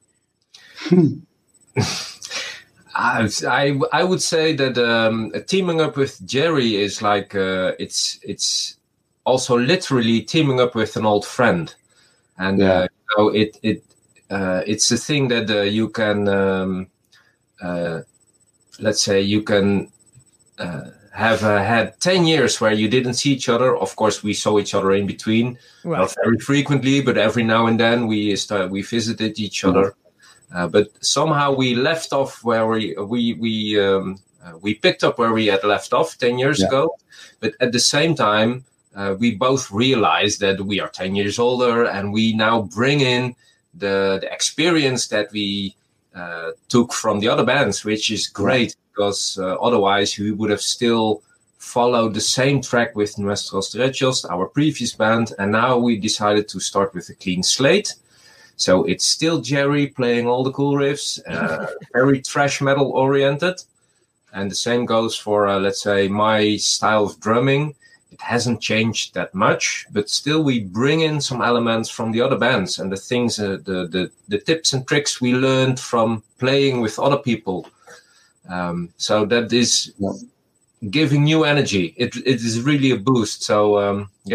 I, I I would say that um, teaming up with Jerry is like uh, it's it's. also literally teaming up with an old friend, and yeah. uh, you know, it it uh, it's a thing that uh, you can um, uh, let's say you can uh, have uh, had ten years where you didn't see each other. Of course, we saw each other in between, right. Not very frequently, but every now and then we start, we visited each mm-hmm. other. Uh, but somehow we left off where we we we um, uh, we picked up where we had left off ten years yeah. ago, but at the same time. Uh, we both realized that we are ten years older, and we now bring in the, the experience that we uh, took from the other bands, which is great because uh, otherwise we would have still followed the same track with Nuestros Derechos, our previous band, and now we decided to start with a clean slate. So it's still Jerry playing all the cool riffs, uh, very thrash metal oriented, and the same goes for, uh, let's say, my style of drumming. It hasn't changed that much, but still we bring in some elements from the other bands and the things, uh, the, the the tips and tricks we learned from playing with other people. Um, so that is giving new energy. It it is really a boost. So um, yeah,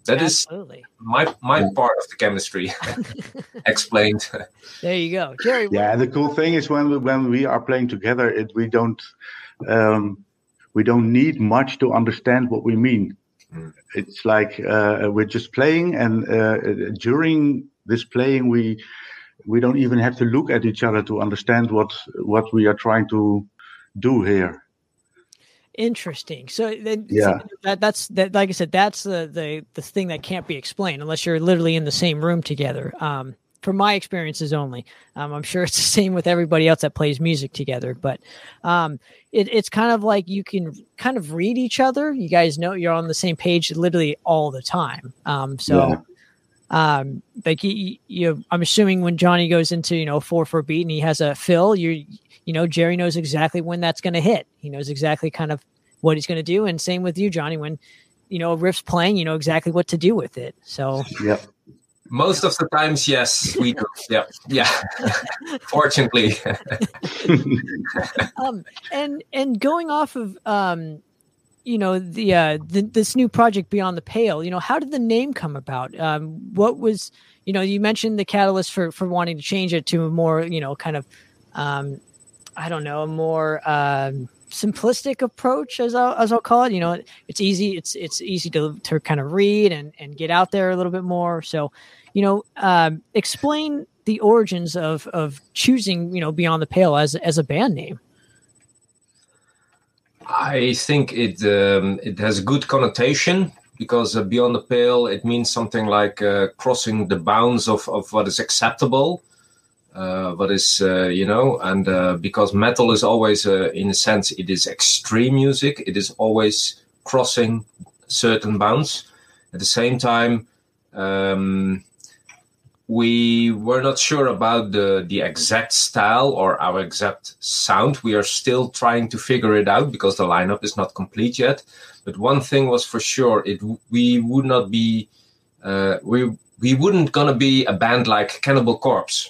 That Absolutely. is my my part of the chemistry explained. There you go, Jerry. Yeah, and the cool thing is when we, when we are playing together, it we don't um, we don't need much to understand what we mean. Mm. It's like uh, we're just playing, and uh, during this playing, we we don't even have to look at each other to understand what what we are trying to do here. Interesting. So then, yeah, that, that's that. Like I said, that's the, the the thing that can't be explained unless you're literally in the same room together. Um, from my experiences only, um, I'm sure it's the same with everybody else that plays music together. But um, it, it's kind of like you can kind of read each other. You guys know you're on the same page literally all the time. Um, so. Yeah. Um, like you, you, I'm assuming when Johnny goes into, you know, four four beat and he has a fill, you, you know, Jerry knows exactly when that's going to hit. He knows exactly kind of what he's going to do. And same with you, Johnny, when, you know, a riff's playing, you know exactly what to do with it. So, yeah. Most of the times, yes, we do. Yeah. Yeah. Fortunately. um, and, and going off of, um, you know, the, uh, the, this new project Beyond the Pale, you know, how did the name come about? Um, what was, you know, you mentioned the catalyst for, for wanting to change it to a more, you know, kind of, um, I don't know, a more, um, simplistic approach, as I'll, as I'll call it. You know, it's easy. It's, it's easy to, to kind of read and, and get out there a little bit more. So, you know, um, explain the origins of, of choosing, you know, Beyond the Pale as, as a band name. I think it um, it has a good connotation because uh, Beyond the Pale, it means something like uh, crossing the bounds of, of what is acceptable, uh, what is, uh, you know, and uh, because metal is always, uh, in a sense, it is extreme music. It is always crossing certain bounds. At the same time, um, we were not sure about the, the exact style or our exact sound. We are still trying to figure it out because the lineup is not complete yet. But one thing was for sure, it we would not be, uh, we we wouldn't gonna be a band like Cannibal Corpse.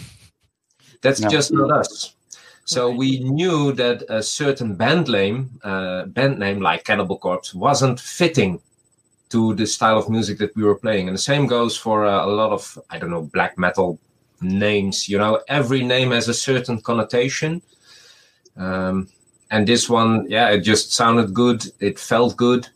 That's no. just not us. So right. we knew that a certain band name, uh, band name like Cannibal Corpse wasn't fitting to the style of music that we were playing. And the same goes for uh, a lot of, I don't know, black metal names. You know, every name has a certain connotation. Um, and this one, yeah, it just sounded good. It felt good.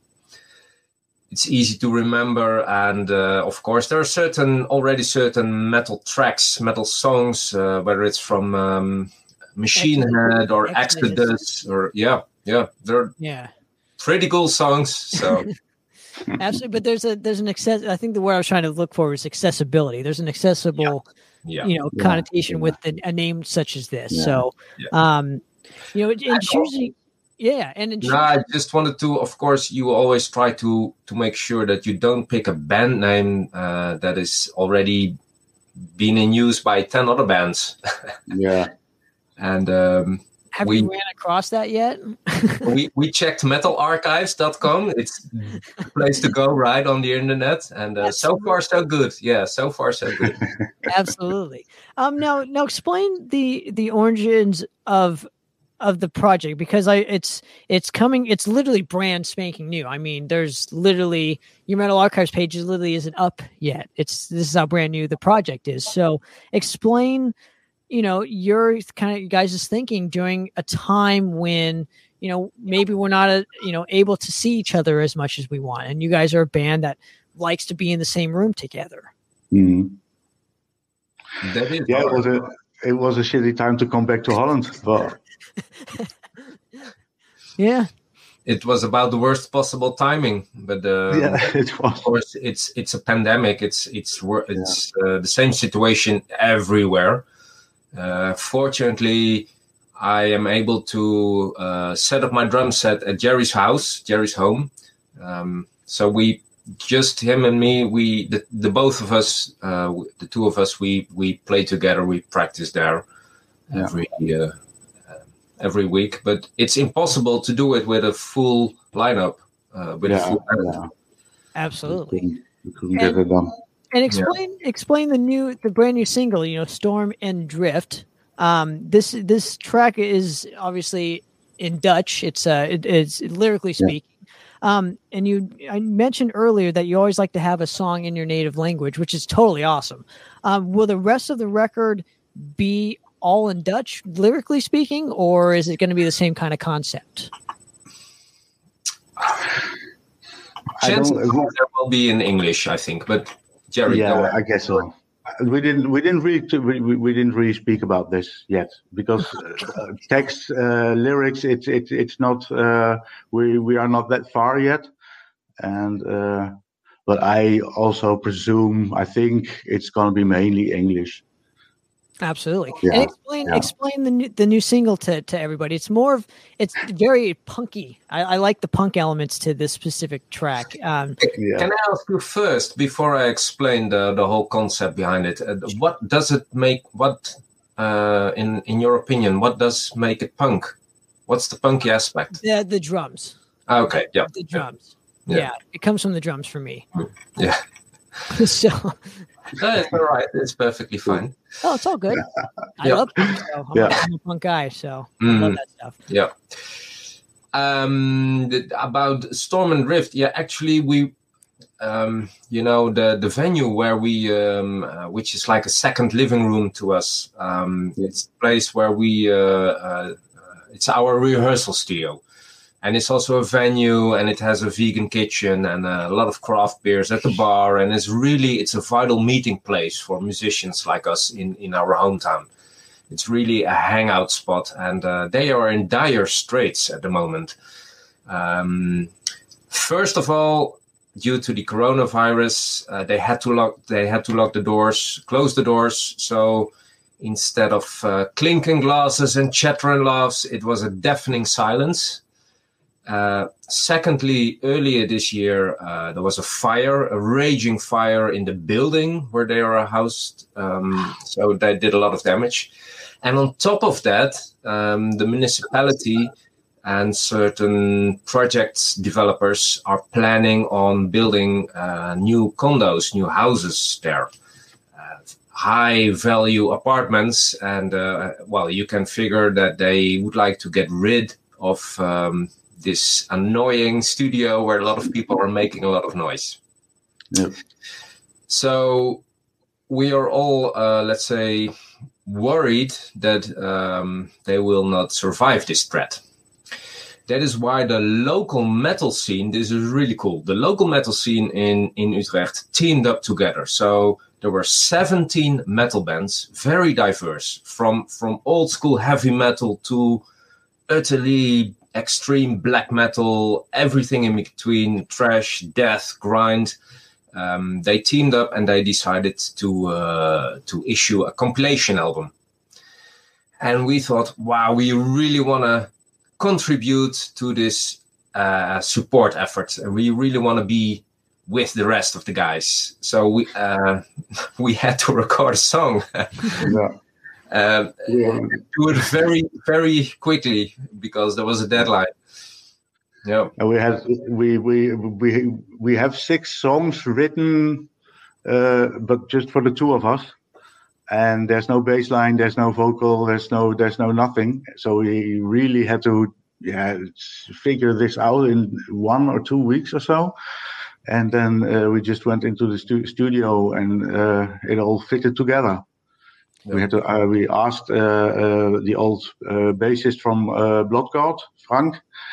It's easy to remember. And uh, of course, there are certain, already certain metal tracks, metal songs, uh, whether it's from um, Machine Head or Exodus. Exodus or, yeah, yeah, they're yeah. pretty cool songs. So... Absolutely, but there's a there's an access. I think the word I was trying to look for is accessibility. There's an accessible, yeah. Yeah. you know, yeah. connotation yeah. with the, a name such as this. Yeah. So, yeah. um, you know, in choosing, yeah, and in no, I just wanted to. Of course, you always try to to make sure that you don't pick a band name uh, that is already been in use by ten other bands. Yeah, and. Um, Have we, you ran across that yet? we we checked metal archives dot com. It's the place to go right on the internet. And uh, so far, so good. Yeah, so far, so good. Absolutely. Um, now, now explain the the origins of of the project, because I it's it's coming. It's literally brand spanking new. I mean, there's literally your Metal Archives page is literally isn't up yet. It's this is how brand new the project is. So explain. You know, your kind of you guys' thinking during a time when, you know, maybe we're not, a, you know, able to see each other as much as we want. And you guys are a band that likes to be in the same room together. Mm-hmm. That is yeah, it was a it was a shitty time to come back to Holland. But yeah. It was about the worst possible timing, but um, yeah, it was. Of course, it's it's a pandemic. It's it's it's yeah. uh, the same situation everywhere. Uh, fortunately, I am able to uh, set up my drum set at Jerry's house, Jerry's home. Um, so we, just him and me, we, the, the both of us, uh, the two of us, we we play together. We practice there yeah. every uh, every week. But it's impossible to do it with a full lineup. Uh, with yeah, a full yeah. Absolutely, we couldn't, we couldn't get it done. And explain yeah. explain the new the brand new single, you know, Storm and Drift. Um, this this track is obviously in Dutch. It's uh it, it's lyrically speaking. Um, and you, I mentioned earlier that you always like to have a song in your native language, which is totally awesome. Um, will the rest of the record be all in Dutch, lyrically speaking, or is it going to be the same kind of concept? Chances are there will be in English, I think. But Jerry, yeah, I guess so. We didn't, we didn't really, we, we didn't really speak about this yet because uh, text, uh, lyrics, it's, it's, it's not. Uh, we, we are not that far yet, and uh, but I also presume, I think it's going to be mainly English. Absolutely. Yeah, and explain yeah. explain the new, the new single to, to everybody. It's more of, it's very punky. I, I like the punk elements to this specific track. Um, Yeah. Can I ask you first, before I explain the, the whole concept behind it, uh, what does it make, what, uh, in, in your opinion, what does make it punk? What's the punky aspect? the, the drums. Okay, yeah. The drums. Yeah. Yeah. It comes from the drums for me. Yeah. So, No, it's all right. It's perfectly fine. oh, it's all good. I Yeah. love punk. So I'm, Yeah. a, I'm a punk guy, so I Mm. love that stuff. Yeah. Um, the, about Storm and Drift, yeah, actually, we, um, you know, the the venue where we, um, uh, which is like a second living room to us. Um, it's a place where we, uh, uh, it's our rehearsal studio, and it's also a venue, and it has a vegan kitchen and a lot of craft beers at the bar, and it's really, it's a vital meeting place for musicians like us in in our hometown. It's really a hangout spot, and uh, they are in dire straits at the moment. Um, first of all, due to the coronavirus, uh, they had to lock. They had to lock the doors, close the doors. So instead of uh, clinking glasses and chatter and laughs, it was a deafening silence. Uh, secondly, earlier this year, uh, there was a fire, a raging fire in the building where they are housed. Um, so they did a lot of damage. And on top of that, um, the municipality and certain project developers are planning on building uh, new condos, new houses there. Uh, high value apartments. And, uh, well, you can figure that they would like to get rid of um, this annoying studio where a lot of people are making a lot of noise. Yeah. So we are all, uh, let's say, worried that um, they will not survive this threat. That is why the local metal scene, this is really cool, the local metal scene in, in Utrecht teamed up together. So there were seventeen metal bands, very diverse, from, from old school heavy metal to utterly extreme black metal, everything in between, thrash, death, grind. Um, they teamed up and they decided to uh, to issue a compilation album. And we thought, wow, we really want to contribute to this uh, support effort. And we really want to be with the rest of the guys. So we uh, we had to record a song. Yeah. um, Yeah. do it very, very quickly because there was a deadline. Yeah. And we had we we we we have six songs written, uh, but just for the two of us. And there's no bass line, there's no vocal, there's no there's no nothing. So we really had to yeah figure this out in one or two weeks or so. And then uh, we just went into the stu- studio and uh, it all fitted together. Yeah. We had to uh, we asked uh, uh, the old uh, bassist from uh, Blood God, Frank.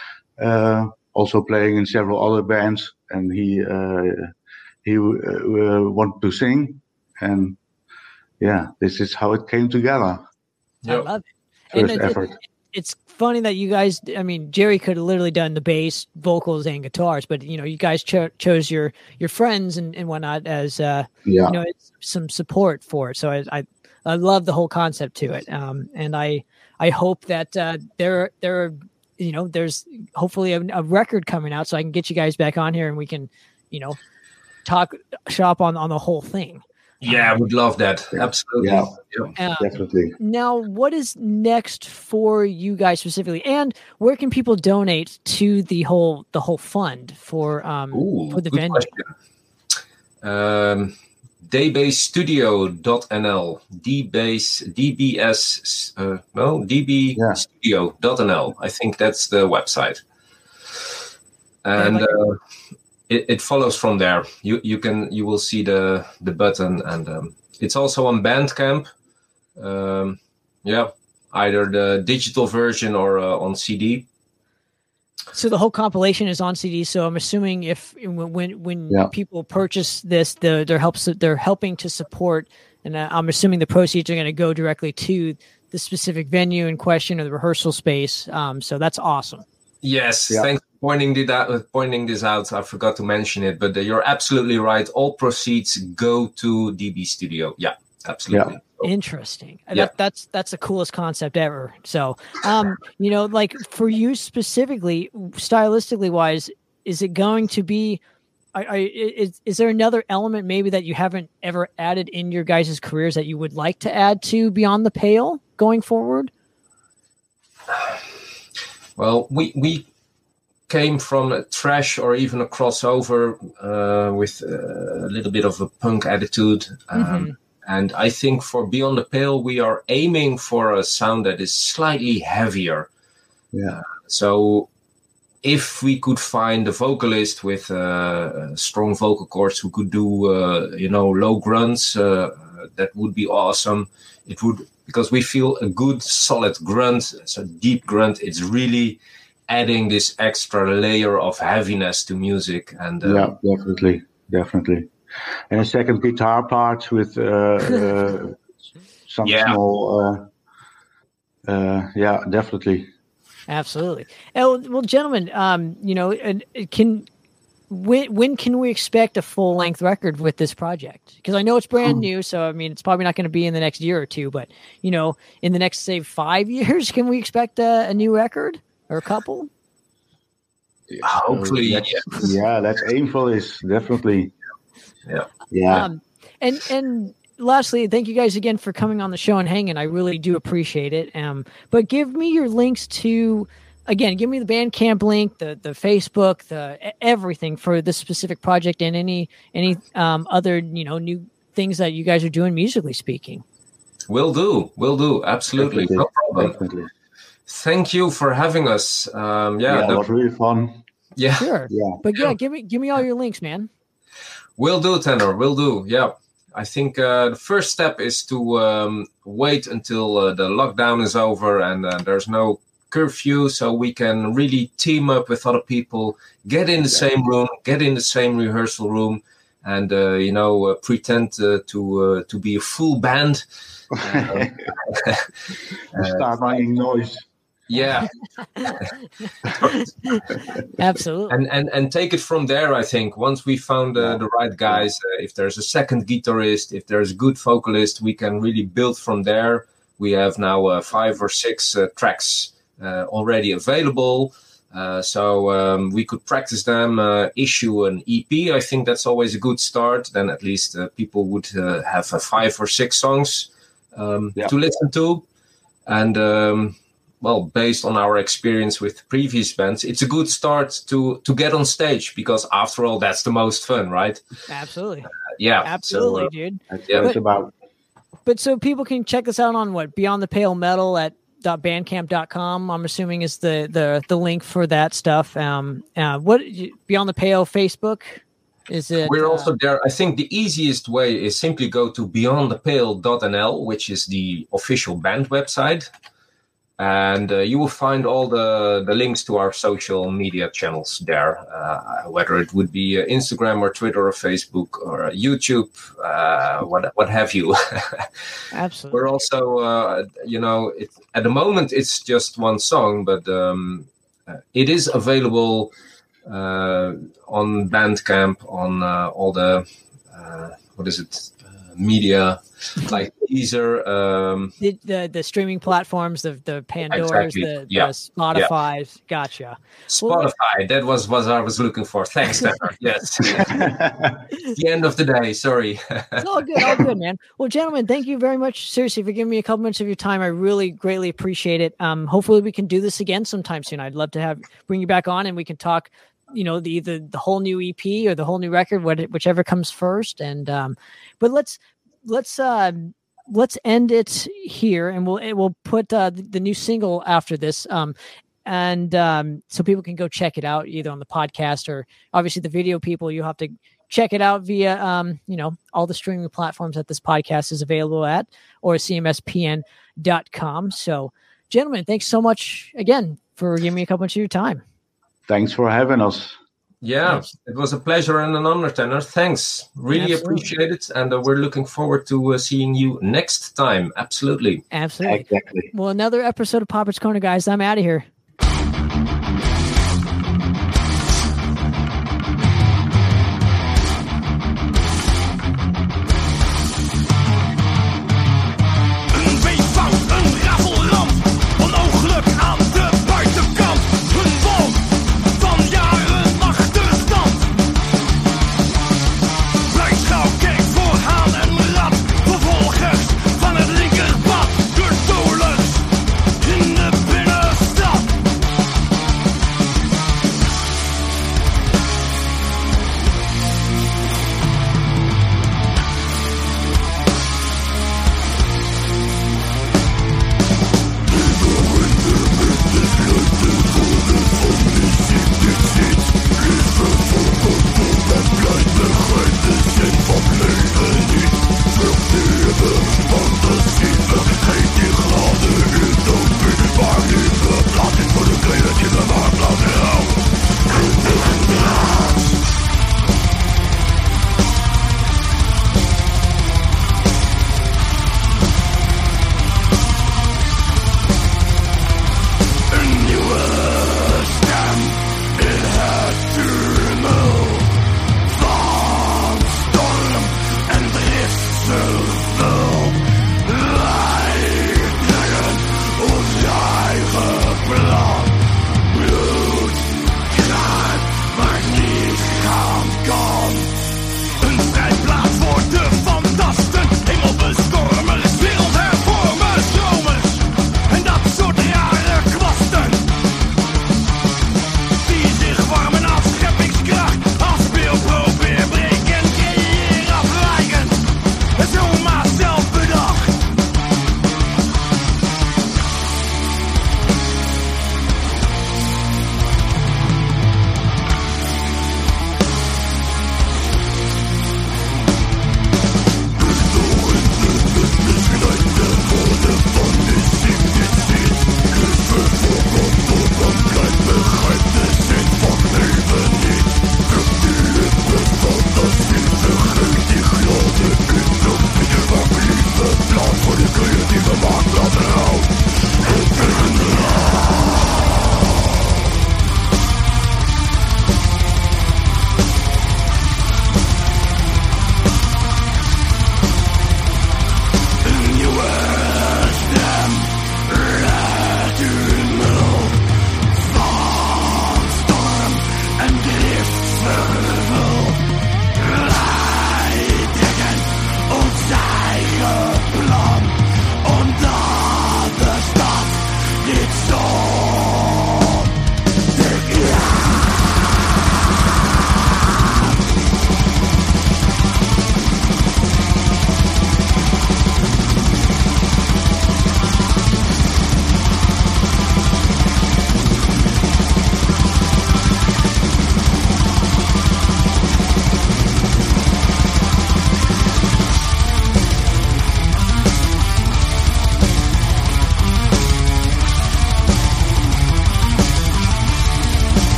Uh, also playing in several other bands, and he uh, he uh, uh, wanted to sing, and yeah, this is how it came together. Yep. I love it. First and effort. It, it, it's funny that you guys. I mean, Jerry could have literally done the bass, vocals, and guitars, but you know, you guys cho- chose your your friends and, and whatnot as uh, yeah. you know, it's some support for it. So I, I I love the whole concept to it, um, and I I hope that uh, there there are. You know, there's hopefully a, a record coming out so I can get you guys back on here and we can, you know, talk shop on, on the whole thing. Yeah, I would love that. Absolutely. Yeah, yeah. Um, definitely. Now, what is next for you guys specifically? And where can people donate to the whole the whole fund for um Ooh, for the good venue? question. Um daybase studio dot n l dbase dbs uh, no db studio dot n l I think that's the website. and like- uh, it, it follows from there. You you can you will see the the button, and um, it's also on Bandcamp. Um, yeah, either the digital version or uh, on C D. So the whole compilation is on C D. So I'm assuming if when when, when Yeah. people purchase this, the they're helps they're helping to support, and I'm assuming the proceeds are going to go directly to the specific venue in question or the rehearsal space. Um, so that's awesome. Yes, Yeah. thanks for pointing this out. Pointing this out, I forgot to mention it, but uh, you're absolutely right. All proceeds go to D B Studio. Yeah, absolutely. Yeah. Interesting. Yeah. That, that's that's the coolest concept ever. So, um, you know, like for you specifically, stylistically wise, is it going to be? I, I, is is there another element maybe that you haven't ever added in your guys' careers that you would like to add to Beyond the Pale going forward? Well, we we came from a thrash or even a crossover uh, with uh, a little bit of a punk attitude. Um, Mhm. And I think for Beyond the Pale, we are aiming for a sound that is slightly heavier. Yeah. So if we could find a vocalist with uh, strong vocal cords who could do, uh, you know, low grunts, uh, that would be awesome. It would, because we feel a good solid grunt, so deep grunt, it's really adding this extra layer of heaviness to music. And uh, Yeah, definitely, definitely. And a second guitar part with uh, uh, some Yeah. small, uh, uh, yeah, definitely. Absolutely. Oh, well, gentlemen, um, you know, and it can when when can we expect a full length record with this project? Because I know it's brand new, so I mean, it's probably not going to be in the next year or two. But you know, in the next say five years, can we expect a, a new record or a couple? Hopefully, let's, yes. yeah, let's aim for this, definitely. Yeah. Yeah. Um, and and lastly, thank you guys again for coming on the show and hanging. I really do appreciate it. Um, but give me your links to, again, give me the Bandcamp link, the the Facebook, the e- everything for this specific project, and any any um, other you know new things that you guys are doing musically speaking. Will do. Will do. Absolutely. Definitely, No problem. definitely. Thank you for having us. Um, yeah. Yeah, that- it was really fun. yeah. Sure. Yeah. But yeah, give me give me all your links, man. Will do, Tanner. Will do. Yeah. I think uh, the first step is to um, wait until uh, the lockdown is over and uh, there's no curfew, so we can really team up with other people, get in the same room, get in the same rehearsal room, and uh, you know uh, pretend uh, to uh, to be a full band. Uh, Start making noise. Yeah. Absolutely. and and and take it from there. I think once we found uh, the right guys, uh, if there's a second guitarist, if there's a good vocalist, we can really build from there. We have now uh, five or six uh, tracks uh, already available, uh, so um, we could practice them, uh, issue an E P. I think that's always a good start. Then at least uh, people would uh, have uh, five or six songs um, Yeah. to listen to, and um, well, based on our experience with previous bands, it's a good start to to get on stage, because after all, that's the most fun, right? Absolutely. Yeah, Absolutely, So, uh, dude. That's Yeah. what it's about. But so people can check this out on what Beyond the Pale Metal at bandcamp dot com. I'm assuming is the the the link for that stuff. Um, uh, what Beyond the Pale Facebook is it? we're uh, also there. I think the easiest way is simply go to beyond the pale dot n l, which is the official band website. And uh, you will find all the, the links to our social media channels there, uh, whether it would be uh, Instagram or Twitter or Facebook or uh, YouTube, uh, what what have you. absolutely. We're also, uh, you know, it, at the moment it's just one song, but um, uh, it is available uh, on Bandcamp, on uh, all the, uh, what is it, uh, media, like Deezer. Um, the, the the streaming platforms, the the Pandoras, Exactly. the, Yeah. the Spotify's. Gotcha. Spotify, that was what I was looking for. Thanks, Tanner. Yes. The end of the day, sorry. It's all good, all good, man. Well, gentlemen, thank you very much, seriously, for giving me a couple minutes of your time. I really greatly appreciate it. Um, hopefully, we can do this again sometime soon. I'd love to have bring you back on, and we can talk. You know, the either the whole new E P or the whole new record, what, whichever comes first. And um, but let's let's uh, let's end it here, and we'll we'll put uh, the, the new single after this. Um, and um, so people can go check it out either on the podcast or obviously the video people. You have to check it out via, um, you know, all the streaming platforms that this podcast is available at, or c m s p n dot com. So, gentlemen, thanks so much again for giving me a couple minutes of your time. Thanks for having us. Yeah, Thanks. It was a pleasure and an honor, Tanner. Thanks. Really Absolutely. appreciate it. And uh, we're looking forward to uh, seeing you next time. Absolutely. Absolutely. Exactly. Well, another episode of Popper's Corner, guys. I'm out of here. Een weeffout, een rafelramp, onogelijk aan de buitenkant. Een wolk van jaren achterstand. Blijkschouw keek voor haan en rat. Vervolgers van het linkerpad. Door dolens in de binnenstad.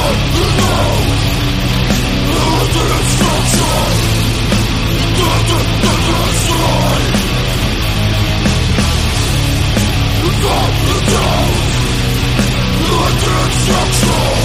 Destruction.